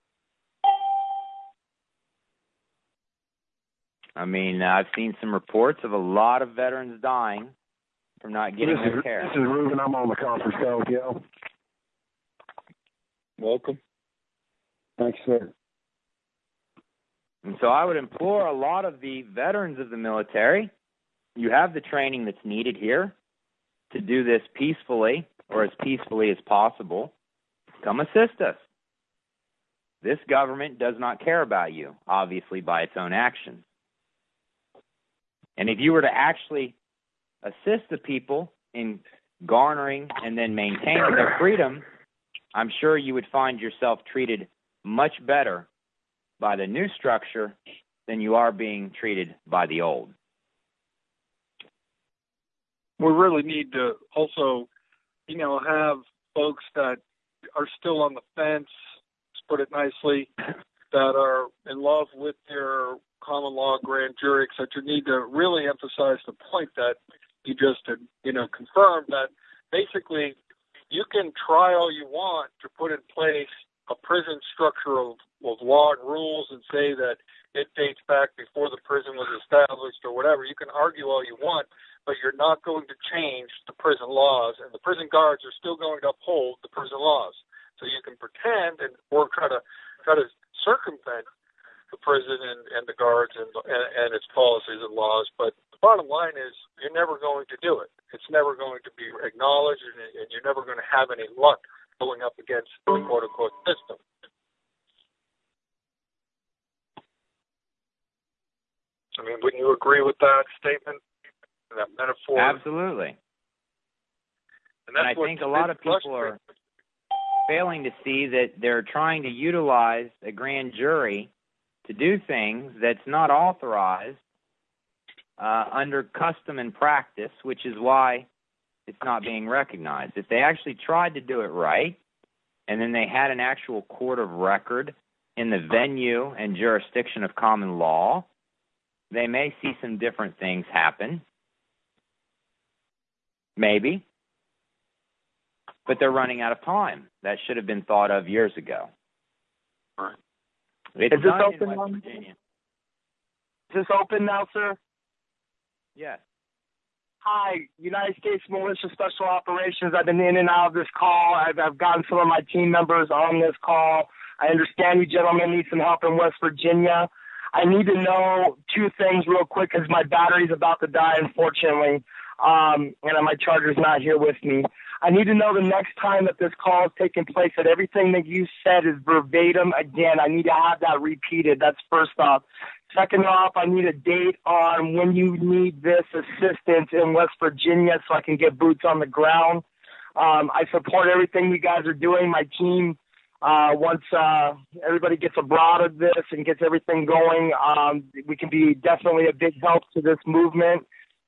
I mean, I've seen some reports of a lot of veterans dying from not getting their care. This is Ruben. I'm on the conference call with you. Welcome. Thanks, sir. And so I would implore a lot of the veterans of the military, you have the training that's needed here to do this peacefully, or as peacefully as possible. Come assist us. this government does not care about you, obviously, by its own actions. And if you were to actually assist the people in garnering and then maintaining their freedom, I'm sure you would find yourself treated much better by the new structure than you are being treated by the old. We really need to also, have folks that are still on the fence, to put it nicely, that are in love with their common law grand jury, et cetera. Need to really emphasize the point that you just, confirmed, that basically you can try all you want to put in place a prison structure of law and rules and say that it dates back before the prison was established or whatever. You can argue all you want, but you're not going to change the prison laws, and the prison guards are still going to uphold the prison laws. So you can pretend or try to circumvent the prison and the guards and its policies and laws, but the bottom line is you're never going to do it. It's never going to be acknowledged, and you're never going to have any luck going up against the quote-unquote system. I mean, wouldn't you agree with that statement, that metaphor? Absolutely. And I think a lot of people are failing to see that they're trying to utilize a grand jury to do things that's not authorized under custom and practice, which is why it's not being recognized. If they actually tried to do it right, and then they had an actual court of record in the venue and jurisdiction of common law, they may see some different things happen. Maybe. But they're running out of time. That should have been thought of years ago. Right. It's Is this done open in West now? Virginia. Is this open now, sir? Yes. Hi, United States Militia Special Operations. I've been in and out of this call. I've gotten some of my team members on this call. I understand you gentlemen need some help in West Virginia. I need to know two things real quick because my battery's about to die, unfortunately, and my charger's not here with me. I need to know the next time that this call is taking place that everything that you said is verbatim again. I need to have that repeated. That's first off. Second off, I need a date on when you need this assistance in West Virginia so I can get boots on the ground. I support everything you guys are doing. My team, once everybody gets abroad of this and gets everything going, we can be definitely a big help to this movement.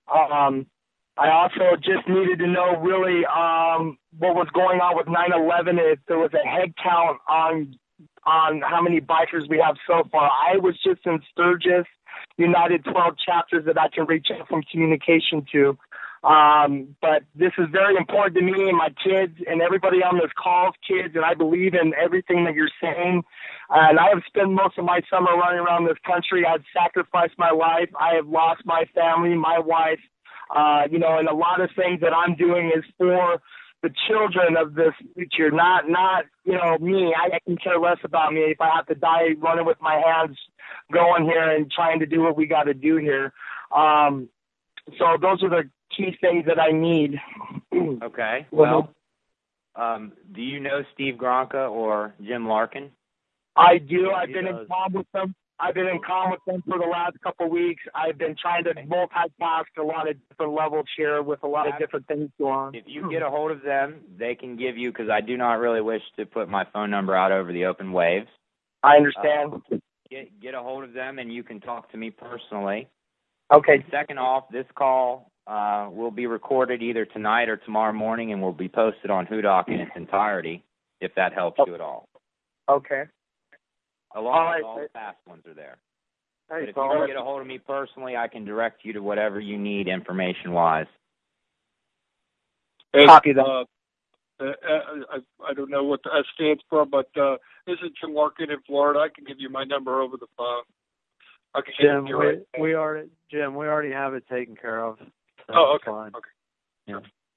I also just needed to know really what was going on with 9/11, if there was a head count on how many bikers we have so far. I was just in Sturgis, United 12 chapters that I can reach out from communication to. But this is very important to me and my kids and everybody on this call's kids, and I believe in everything that you're saying. And I have spent most of my summer running around this country. I've sacrificed my life. I have lost my family, my wife, and a lot of things that I'm doing is for the children of this future, not me. I can care less about me if I have to die running with my hands going here and trying to do what we got to do here. So those are the key things that I need. Okay. Well, do you know Steve Gronka or Jim Larkin? I do. I've been in calm with them. For the last couple of weeks. I've been trying to multitask a lot of different levels here with a lot of different things going on. If you get a hold of them, they can give you, because I do not really wish to put my phone number out over the open waves. I understand. Get a hold of them, and you can talk to me personally. Okay. And second off, this call will be recorded either tonight or tomorrow morning and will be posted on HooDoc in its entirety, if that helps you at all. Okay. Along with all the past ones are there. But if you can get a hold of me personally, I can direct you to whatever you need information-wise. Copy that. I don't know what the S stands for, but this is Jim Larkin in Florida. I can give you my number over the phone. Jim, we already have it taken care of. So okay. Fine. Okay. Yeah.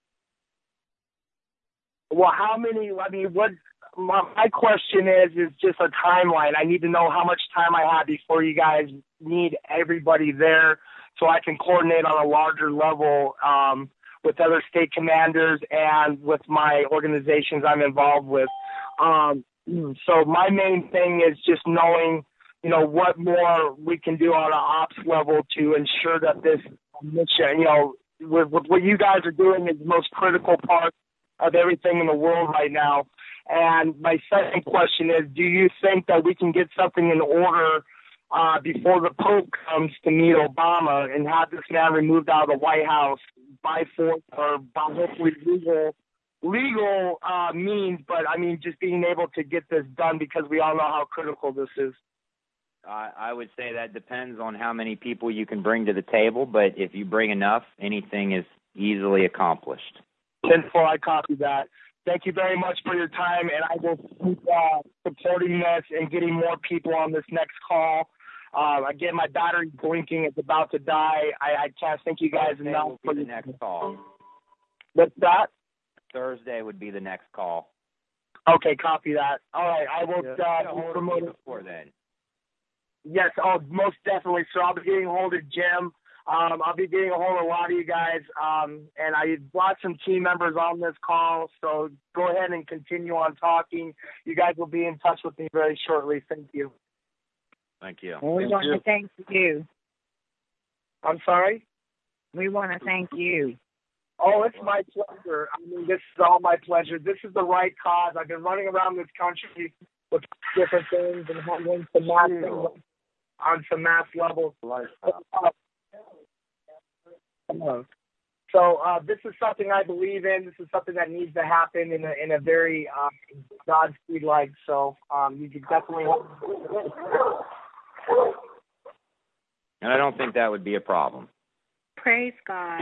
Well, how many? I mean, what? My question is just a timeline. I need to know how much time I have before you guys need everybody there, so I can coordinate on a larger level with other state commanders and with my organizations I'm involved with. So my main thing is just knowing, what more we can do on an ops level to ensure that this mission, with what you guys are doing is the most critical part of everything in the world right now. And my second question is, do you think that we can get something in order before the Pope comes to meet Obama and have this man removed out of the White House by force or by hopefully legal means, but I mean just being able to get this done because we all know how critical this is? I would say that depends on how many people you can bring to the table, but if you bring enough, anything is easily accomplished. 10-4, I copy that. Thank you very much for your time, and I will keep supporting this and getting more people on this next call. Again, my battery's blinking. It's about to die. I can't thank you guys enough for the next call. What's that? Thursday would be the next call. Okay, copy that. All right, I will promote it before then. Yes, most definitely. So I'll be getting a hold of Jim. I'll be getting a hold of a lot of you guys. And I brought some team members on this call, so go ahead and continue on talking. You guys will be in touch with me very shortly. Thank you. Thank you. Well, we want to thank you. I'm sorry? We want to thank you. Oh, it's my pleasure. I mean, this is all my pleasure. This is the right cause. I've been running around this country with different things and handling some mass things on some mass levels. So this is something I believe in. This is something that needs to happen in a very Godspeed-like. So you can definitely. And I don't think that would be a problem. Praise God.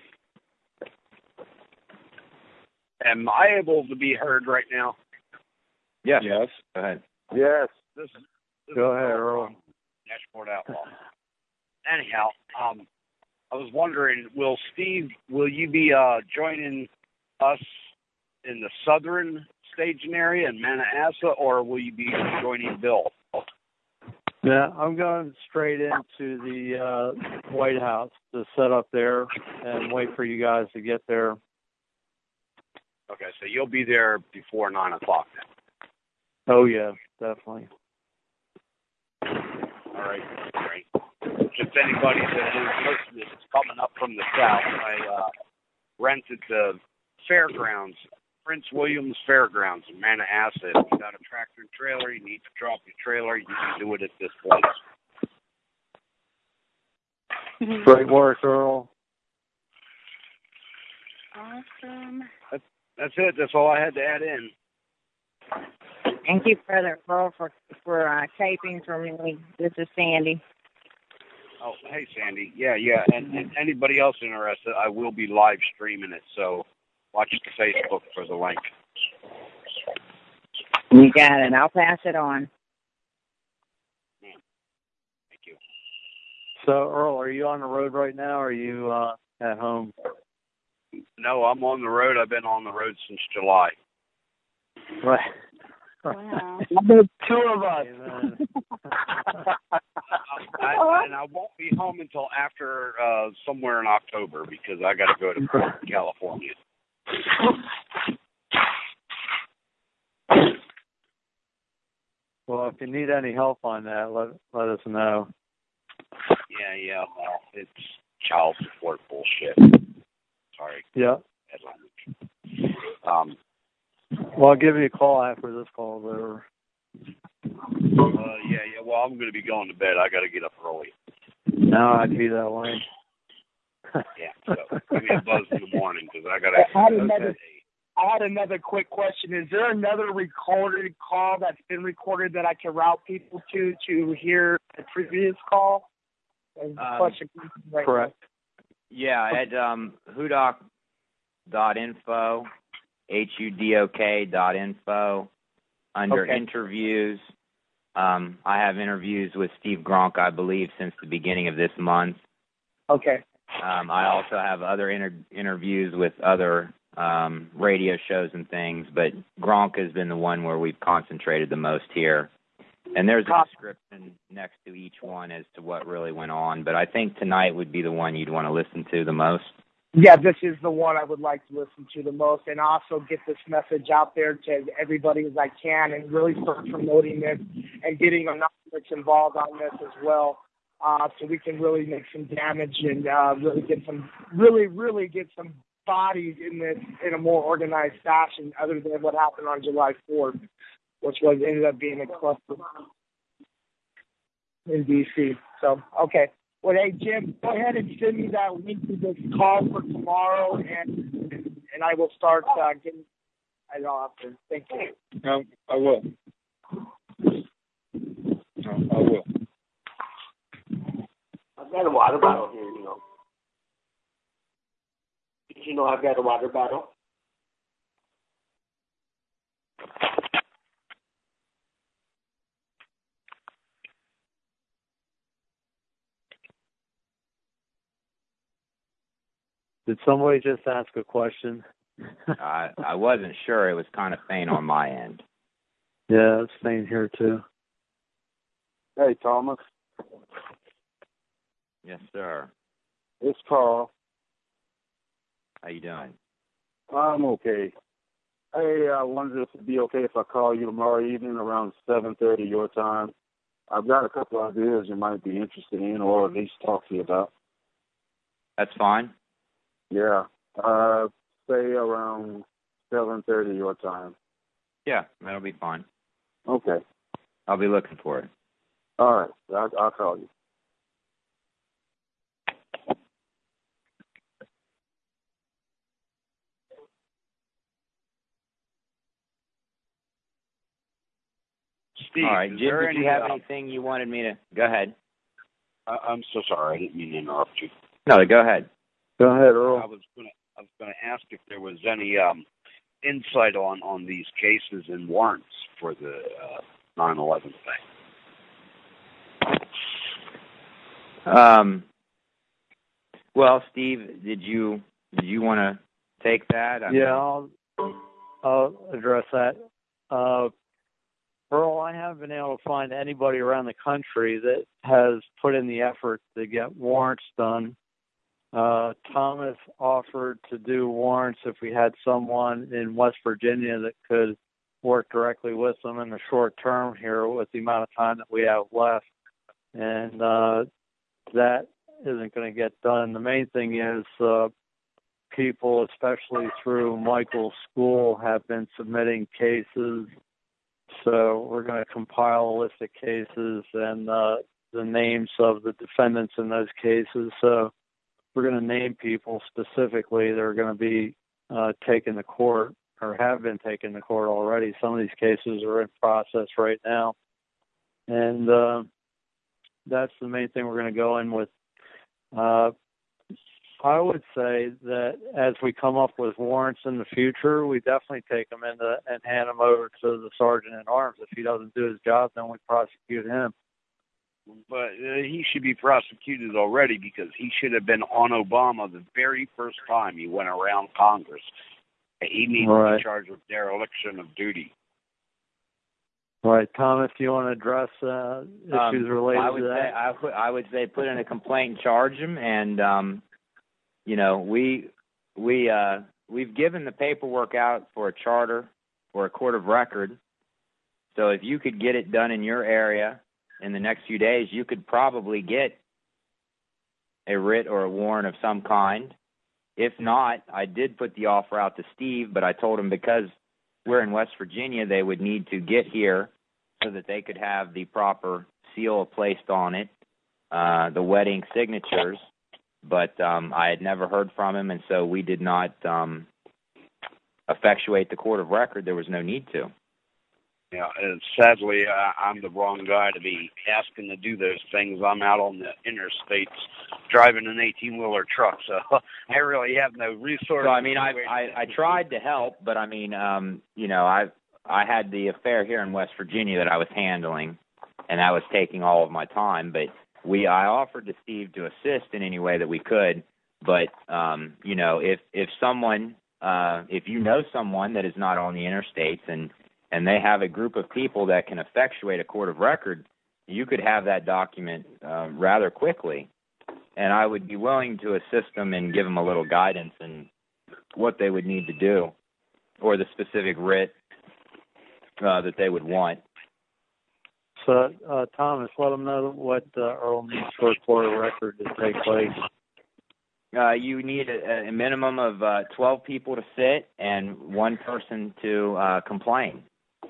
Am I able to be heard right now? Yes. Yes. Go ahead. Yes. This Go ahead, Earl. Dashboard Outlaw. Anyhow, I was wondering, will you be joining us in the southern staging area in Manhasset, or will you be joining Bill? Yeah, I'm going straight into the White House to set up there and wait for you guys to get there. Okay, so you'll be there before 9 o'clock then? Oh, yeah, definitely. All right, great. Just anybody that is listening that's coming up from the south, I rented the fairgrounds, Prince William's Fairgrounds in Manhasset. If you got a tractor and trailer, you need to drop your trailer, you can do it at this place. Great work, Earl. Awesome. That's it. That's all I had to add in. Thank you, Brother Earl, for taping for me. This is Sandy. Oh, hey, Sandy. Yeah. And anybody else interested, I will be live streaming it, so watch the Facebook for the link. You got it. I'll pass it on. Thank you. So, Earl, are you on the road right now, or are you at home? No, I'm on the road. I've been on the road since July. Right. Wow. There's two of us. And I won't be home until after somewhere in October because I got to go to California. Well, if you need any help on that, let us know. Yeah. Well, it's child support bullshit. Sorry. Yeah. Well, I'll give you a call after this call's over. Yeah. Well, I'm going to be going to bed. I got to get up early. No, I'd be that way. Yeah. So give me a buzz in the morning because I got to. I had another quick question. Is there another recorded call that's been recorded that I can route people to hear the previous call? Correct. Yeah, at hudoc.info, HUDOK.info, under interviews. I have interviews with Steve Gronk, I believe, since the beginning of this month. Okay. I also have other interviews with other radio shows and things, but Gronk has been the one where we've concentrated the most here. And there's a description next to each one as to what really went on, but I think tonight would be the one you'd want to listen to the most. Yeah, this is the one I would like to listen to the most, and also get this message out there to everybody as I can, and really start promoting this and getting Anonymous involved on this as well, so we can really make some damage and really get some bodies in this in a more organized fashion, other than what happened on July 4th, which ended up being a cluster in D.C. So, okay. Well, hey, Jim, go ahead and send me that link to this call for tomorrow, and I will start getting it off. Thank you. I will. I will. I've got a water bottle here, you know. Did you know I've got a water bottle? Did somebody just ask a question? I wasn't sure. It was kind of faint on my end. Yeah, it's faint here too. Hey, Thomas. Yes, sir. It's Carl. How you doing? I'm okay. Hey, I wondered if it'd be okay if I call you tomorrow evening around 7:30 your time. I've got a couple of ideas you might be interested in, or at least talk to you about. That's fine. Yeah. Say around 7:30 your time. Yeah, that'll be fine. Okay. I'll be looking for it. All right. I'll call you. Steve, all right, Jim, did you have any, anything you wanted me to... Go ahead. I'm so sorry. I didn't mean to interrupt you. No, go ahead. Go ahead, Earl. I was going to ask if there was any insight on these cases and warrants for the 9/11 thing. Well, Steve, did you want to take that? I'll address that. Earl, I haven't been able to find anybody around the country that has put in the effort to get warrants done. Thomas offered to do warrants if we had someone in West Virginia that could work directly with them in the short term here with the amount of time that we have left. And that isn't going to get done. The main thing is people, especially through Michael's school, have been submitting cases. So we're going to compile a list of cases and the names of the defendants in those cases. So we're going to name people specifically that are going to be taken to court or have been taken to court already. Some of these cases are in process right now. And that's the main thing we're going to go in with. I would say that as we come up with warrants in the future, we definitely take them and hand them over to the sergeant at arms. If he doesn't do his job, then we prosecute him. But he should be prosecuted already because he should have been on Obama the very first time he went around Congress. He needs to be charged with dereliction of duty. Right. Thomas, do you want to address issues related to that? I would say put in a complaint and charge him. And, we've given the paperwork out for a charter or a court of record. So if you could get it done in your area in the next few days, you could probably get a writ or a warrant of some kind. If not, I did put the offer out to Steve, but I told him because we're in West Virginia, they would need to get here so that they could have the proper seal placed on it, the wedding signatures. But I had never heard from him, and so we did not effectuate the court of record. There was no need to. Yeah, and sadly, I'm the wrong guy to be asking to do those things. I'm out on the interstates driving an 18-wheeler truck, so I really have no resources. So, I mean, I tried to help, but, I mean, I had the affair here in West Virginia that I was handling, and that was taking all of my time. But I offered to Steve to assist in any way that we could. But, if someone, if you know someone that is not on the interstates and they have a group of people that can effectuate a court of record, you could have that document rather quickly. and I would be willing to assist them and give them a little guidance in what they would need to do, or the specific writ that they would want. So, Thomas, let them know what Earl needs for a court of record to take place. You need a minimum of 12 people to sit and one person to complain.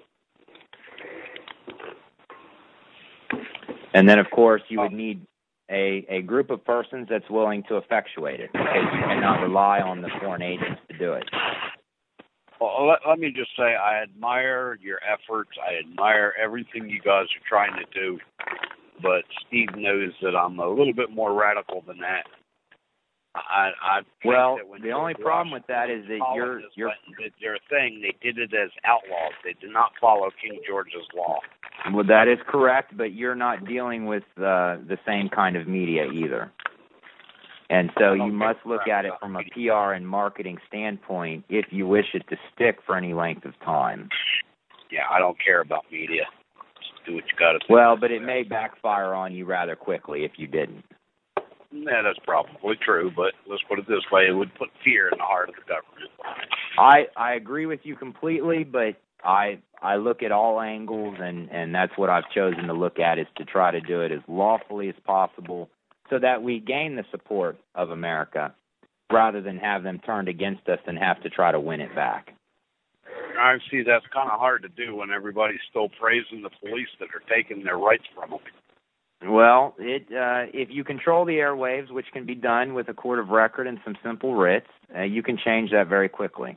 And then, of course, you would need a group of persons that's willing to effectuate it, because you cannot rely on the foreign agents to do it. Well, let me just say, I admire your efforts. I admire everything you guys are trying to do. But Steve knows that I'm a little bit more radical than that. I well, that the only problem with that is that you're their thing. They did it as outlaws. They did not follow King George's law. Well, that is correct, but you're not dealing with the same kind of media either. And so you must look at it from a PR and marketing standpoint if you wish it to stick for any length of time. Yeah, I don't care about media. Just do what you got to do. Well, but it may backfire on you rather quickly if you didn't. Yeah, that's probably true, but let's put it this way. It would put fear in the heart of the government. I agree with you completely, but I look at all angles, and that's what I've chosen to look at, is to try to do it as lawfully as possible so that we gain the support of America rather than have them turned against us and have to try to win it back. I see that's kind of hard to do when everybody's still praising the police that are taking their rights from them. Well, if you control the airwaves, which can be done with a court of record and some simple writs, you can change that very quickly.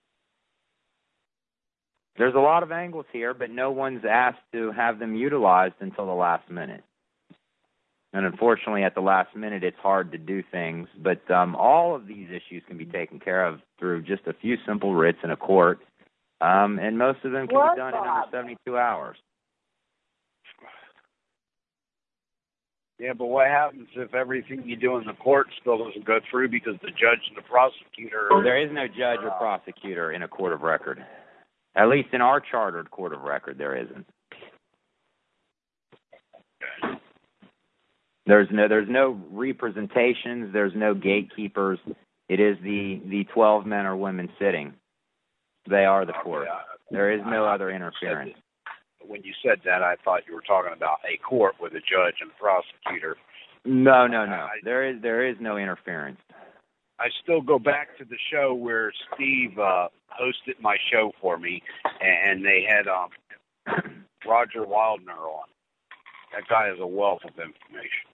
There's a lot of angles here, but no one's asked to have them utilized until the last minute. And unfortunately, at the last minute, it's hard to do things. But all of these issues can be taken care of through just a few simple writs in a court, and most of them can be done in under 72 hours. Yeah, but what happens if everything you do in the court still doesn't go through because the judge and the prosecutor... There is no judge or prosecutor in a court of record. At least in our chartered court of record, there isn't. There's no representations. There's no gatekeepers. It is the 12 men or women sitting. They are the court. There is no other interference. When you said that, I thought you were talking about a court with a judge and a prosecutor. No. There is no interference. I still go back to the show where Steve hosted my show for me, and they had Roger Wildner on. That guy is a wealth of information.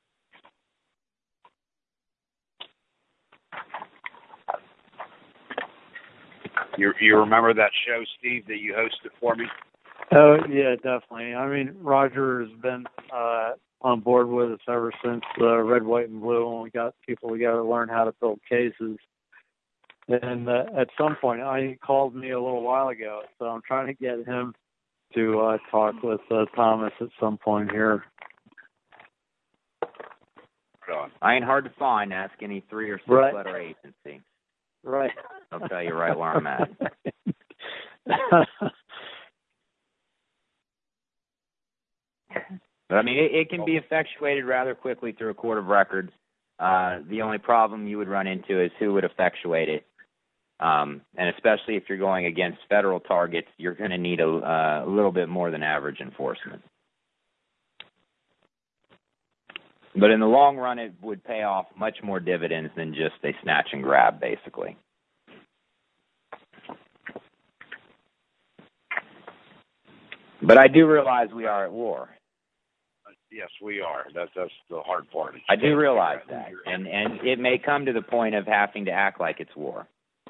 You remember that show, Steve, that you hosted for me? Oh, yeah, definitely. I mean, Roger has been on board with us ever since Red, White, and Blue, and we got to learn how to build cases. And at some point, he called me a little while ago, so I'm trying to get him to talk with Thomas at some point here. I ain't hard to find. Ask any 3 or 6 letter agency. Right. I'll tell you right where I'm at. But, I mean, it can be effectuated rather quickly through a court of records. The only problem you would run into is who would effectuate it. And especially if you're going against federal targets, you're going to need a little bit more than average enforcement. But in the long run, it would pay off much more dividends than just a snatch and grab, basically. But I do realize we are at war. Yes, we are. That's the hard part. I do realize that, and it may come to the point of having to act like it's war.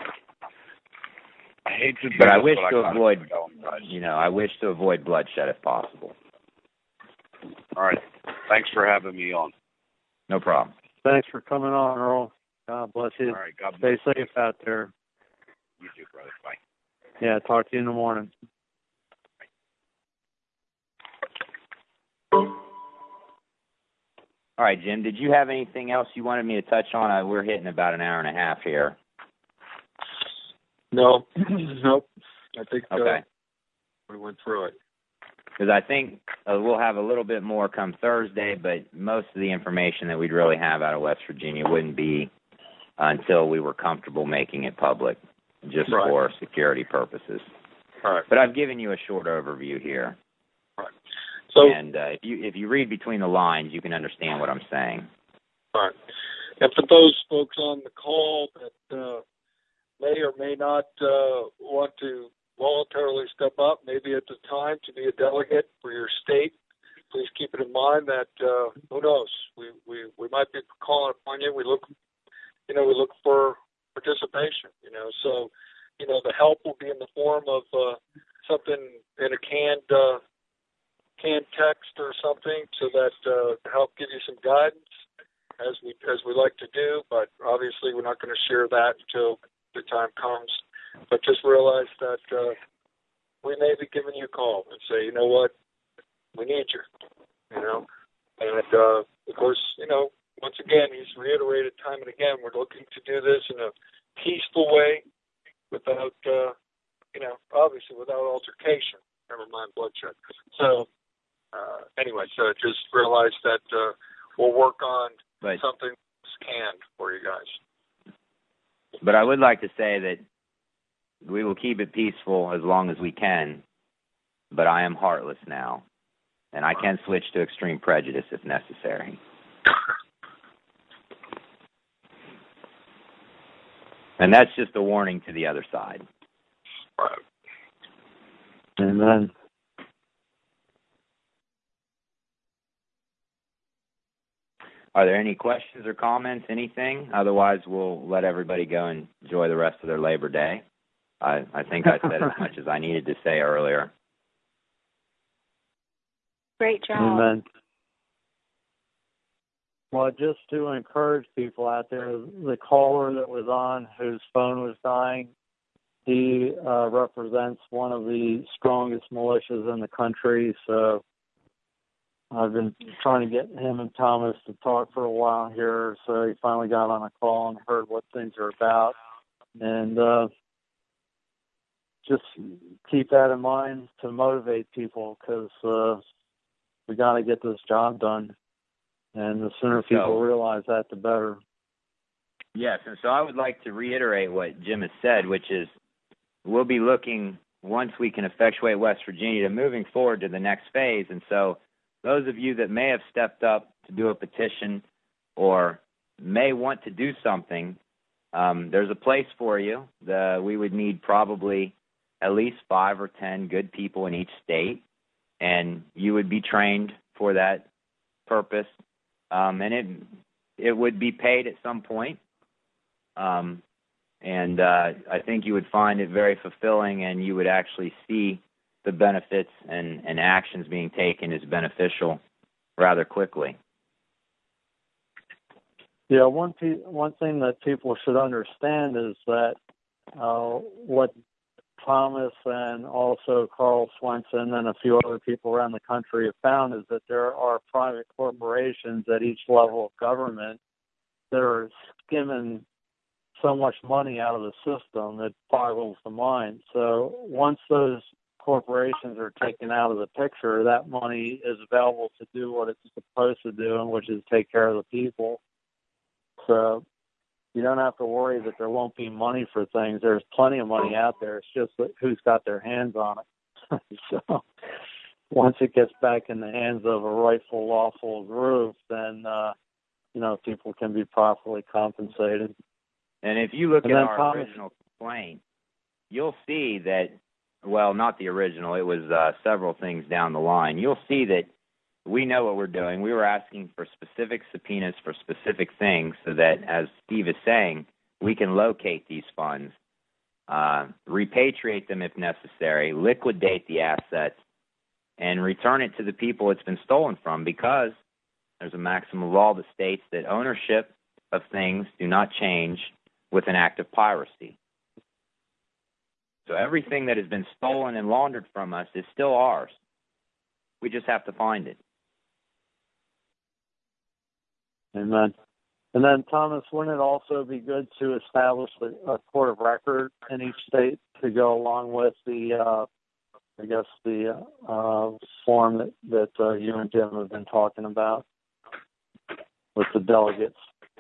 I hate to do but I this, wish but to avoid, I wish to avoid bloodshed if possible. All right. Thanks for having me on. No problem. Thanks for coming on, Earl. God bless you. All right. God bless. Stay safe out there. You too, brother. Bye. Yeah, talk to you in the morning. All right, Jim, did you have anything else you wanted me to touch on? We're hitting about an hour and a half here. No. Nope. I think okay. We went through it. because I think we'll have a little bit more come Thursday, but most of the information that we'd really have out of West Virginia wouldn't be until we were comfortable making it public, just for security purposes. Right. But I've given you a short overview here. Right. So, and if you read between the lines, you can understand what I'm saying. Right. And for those folks on the call that may or may not want to voluntarily step up, maybe at the time to be a delegate for your state, please keep it in mind that who knows, we might be calling upon you. We look for participation. So the help will be in the form of something in a canned text or something, so that to help give you some guidance as we like to do. But obviously, we're not going to share that until the time comes. But just realize that we may be giving you a call and say, you know what, we need you. And of course, once again, he's reiterated time and again, we're looking to do this in a peaceful way, without obviously without altercation. Never mind bloodshed. So anyway, so just realize that we'll work on something canned for you guys. But I would like to say that we will keep it peaceful as long as we can, but I am heartless now, and I can switch to extreme prejudice if necessary. And that's just a warning to the other side. Right. Amen. Are there any questions or comments, anything? Otherwise, we'll let everybody go and enjoy the rest of their Labor Day. I think I said as much as I needed to say earlier. Great job. Amen. Well, just to encourage people out there, the caller that was on whose phone was dying, he represents one of the strongest militias in the country. So I've been trying to get him and Thomas to talk for a while here. So he finally got on a call and heard what things are about. And just keep that in mind to motivate people, because we got to get this job done. And the sooner people realize that, the better. Yes, and so I would like to reiterate what Jim has said, which is we'll be looking, once we can effectuate West Virginia, to moving forward to the next phase. And so those of you that may have stepped up to do a petition or may want to do something, there's a place for you. We would need probably at least 5 or 10 good people in each state, and you would be trained for that purpose. And it would be paid at some point. And I think you would find it very fulfilling, and you would actually see the benefits and actions being taken as beneficial rather quickly. Yeah, one thing that people should understand is that what Thomas and also Carl Swenson and a few other people around the country have found is that there are private corporations at each level of government that are skimming so much money out of the system that boggles the mind. So once those corporations are taken out of the picture, that money is available to do what it's supposed to do, which is take care of the people. So you don't have to worry that there won't be money for things. There's plenty of money out there. It's just that who's got their hands on it. So once it gets back in the hands of a rightful, lawful group, then, people can be properly compensated. And if you look at our original complaint, you'll see that, well, not the original, it was several things down the line. You'll see that we know what we're doing. We were asking for specific subpoenas for specific things so that, as Steve is saying, we can locate these funds, repatriate them if necessary, liquidate the assets, and return it to the people it's been stolen from, because there's a maximum law that states that ownership of things do not change with an act of piracy. So everything that has been stolen and laundered from us is still ours. We just have to find it. Amen. And then, Thomas, wouldn't it also be good to establish a court of record in each state to go along with the, form that you and Jim have been talking about with the delegates?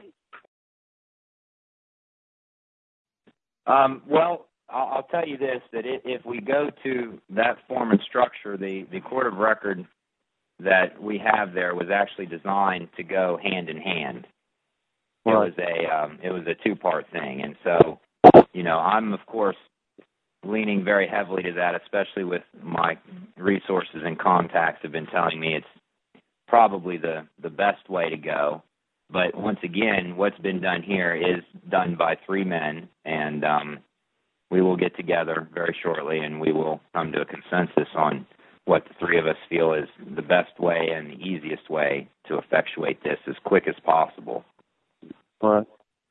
Well, I'll tell you this, that if we go to that form and structure, the court of record that we have there was actually designed to go hand in hand. Right. It was a two-part thing. And so, I'm, of course, leaning very heavily to that, especially with my resources and contacts have been telling me it's probably the best way to go. But once again, what's been done here is done by three men, and we will get together very shortly, and we will come to a consensus on what the three of us feel is the best way and the easiest way to effectuate this as quick as possible. Right.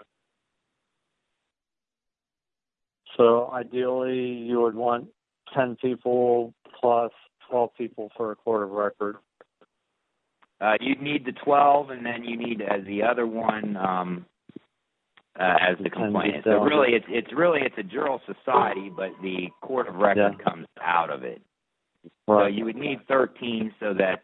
So ideally, you would want 10 people plus 12 people for a court of record. You'd need the 12, and then you need as the other one as the complainant. So really, it's a jural society, but the court of record comes out of it. Right. So you would need 13 so that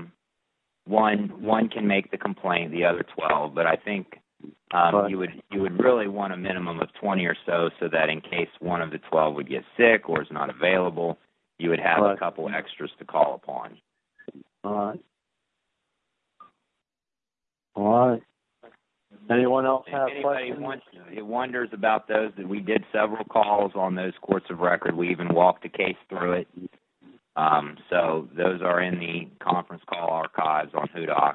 one can make the complaint, the other 12. But I think you would really want a minimum of 20 or so that in case one of the 12 would get sick or is not available, you would have a couple extras to call upon. All right. All right. Anyone else have questions? Anybody wonders about those, that we did several calls on those courts of record. We even walked a case through it. So those are in the conference call archives on HUDOC.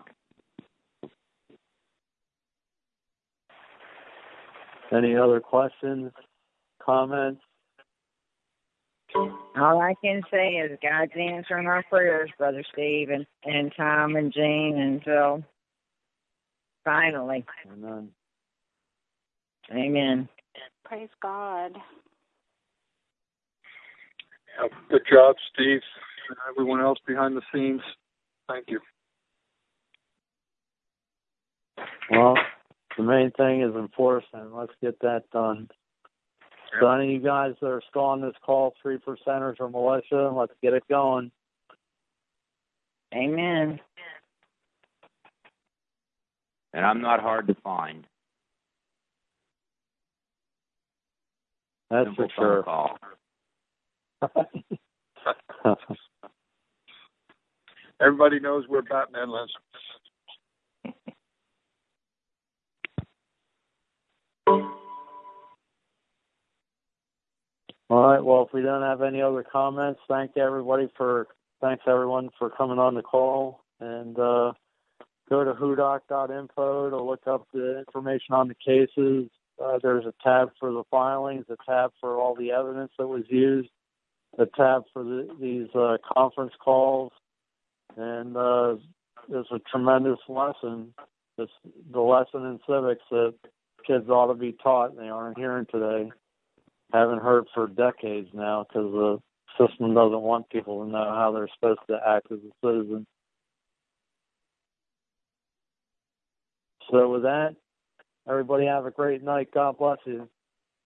Any other questions, comments? All I can say is God's answering our prayers, Brother Steve and Tom and Jean, until finally. Amen. Amen. Praise God. Good job, Steve, and everyone else behind the scenes. Thank you. Well, the main thing is enforcement. Let's get that done. Yep. So any of you guys that are still on this call, 3%ers or militia, let's get it going. Amen. And I'm not hard to find. That's Simple for sure. Call. Everybody knows where Batman lives. All right. Well, if we don't have any other comments, thanks everyone for coming on the call, and go to hudoc.info to look up the information on the cases. There's a tab for the filings, a tab for all the evidence that was used, a tab for these conference calls, and it's a tremendous lesson. It's the lesson in civics that kids ought to be taught, and they aren't hearing today. Haven't heard for decades now because the system doesn't want people to know how they're supposed to act as a citizen. So with that, everybody have a great night. God bless you.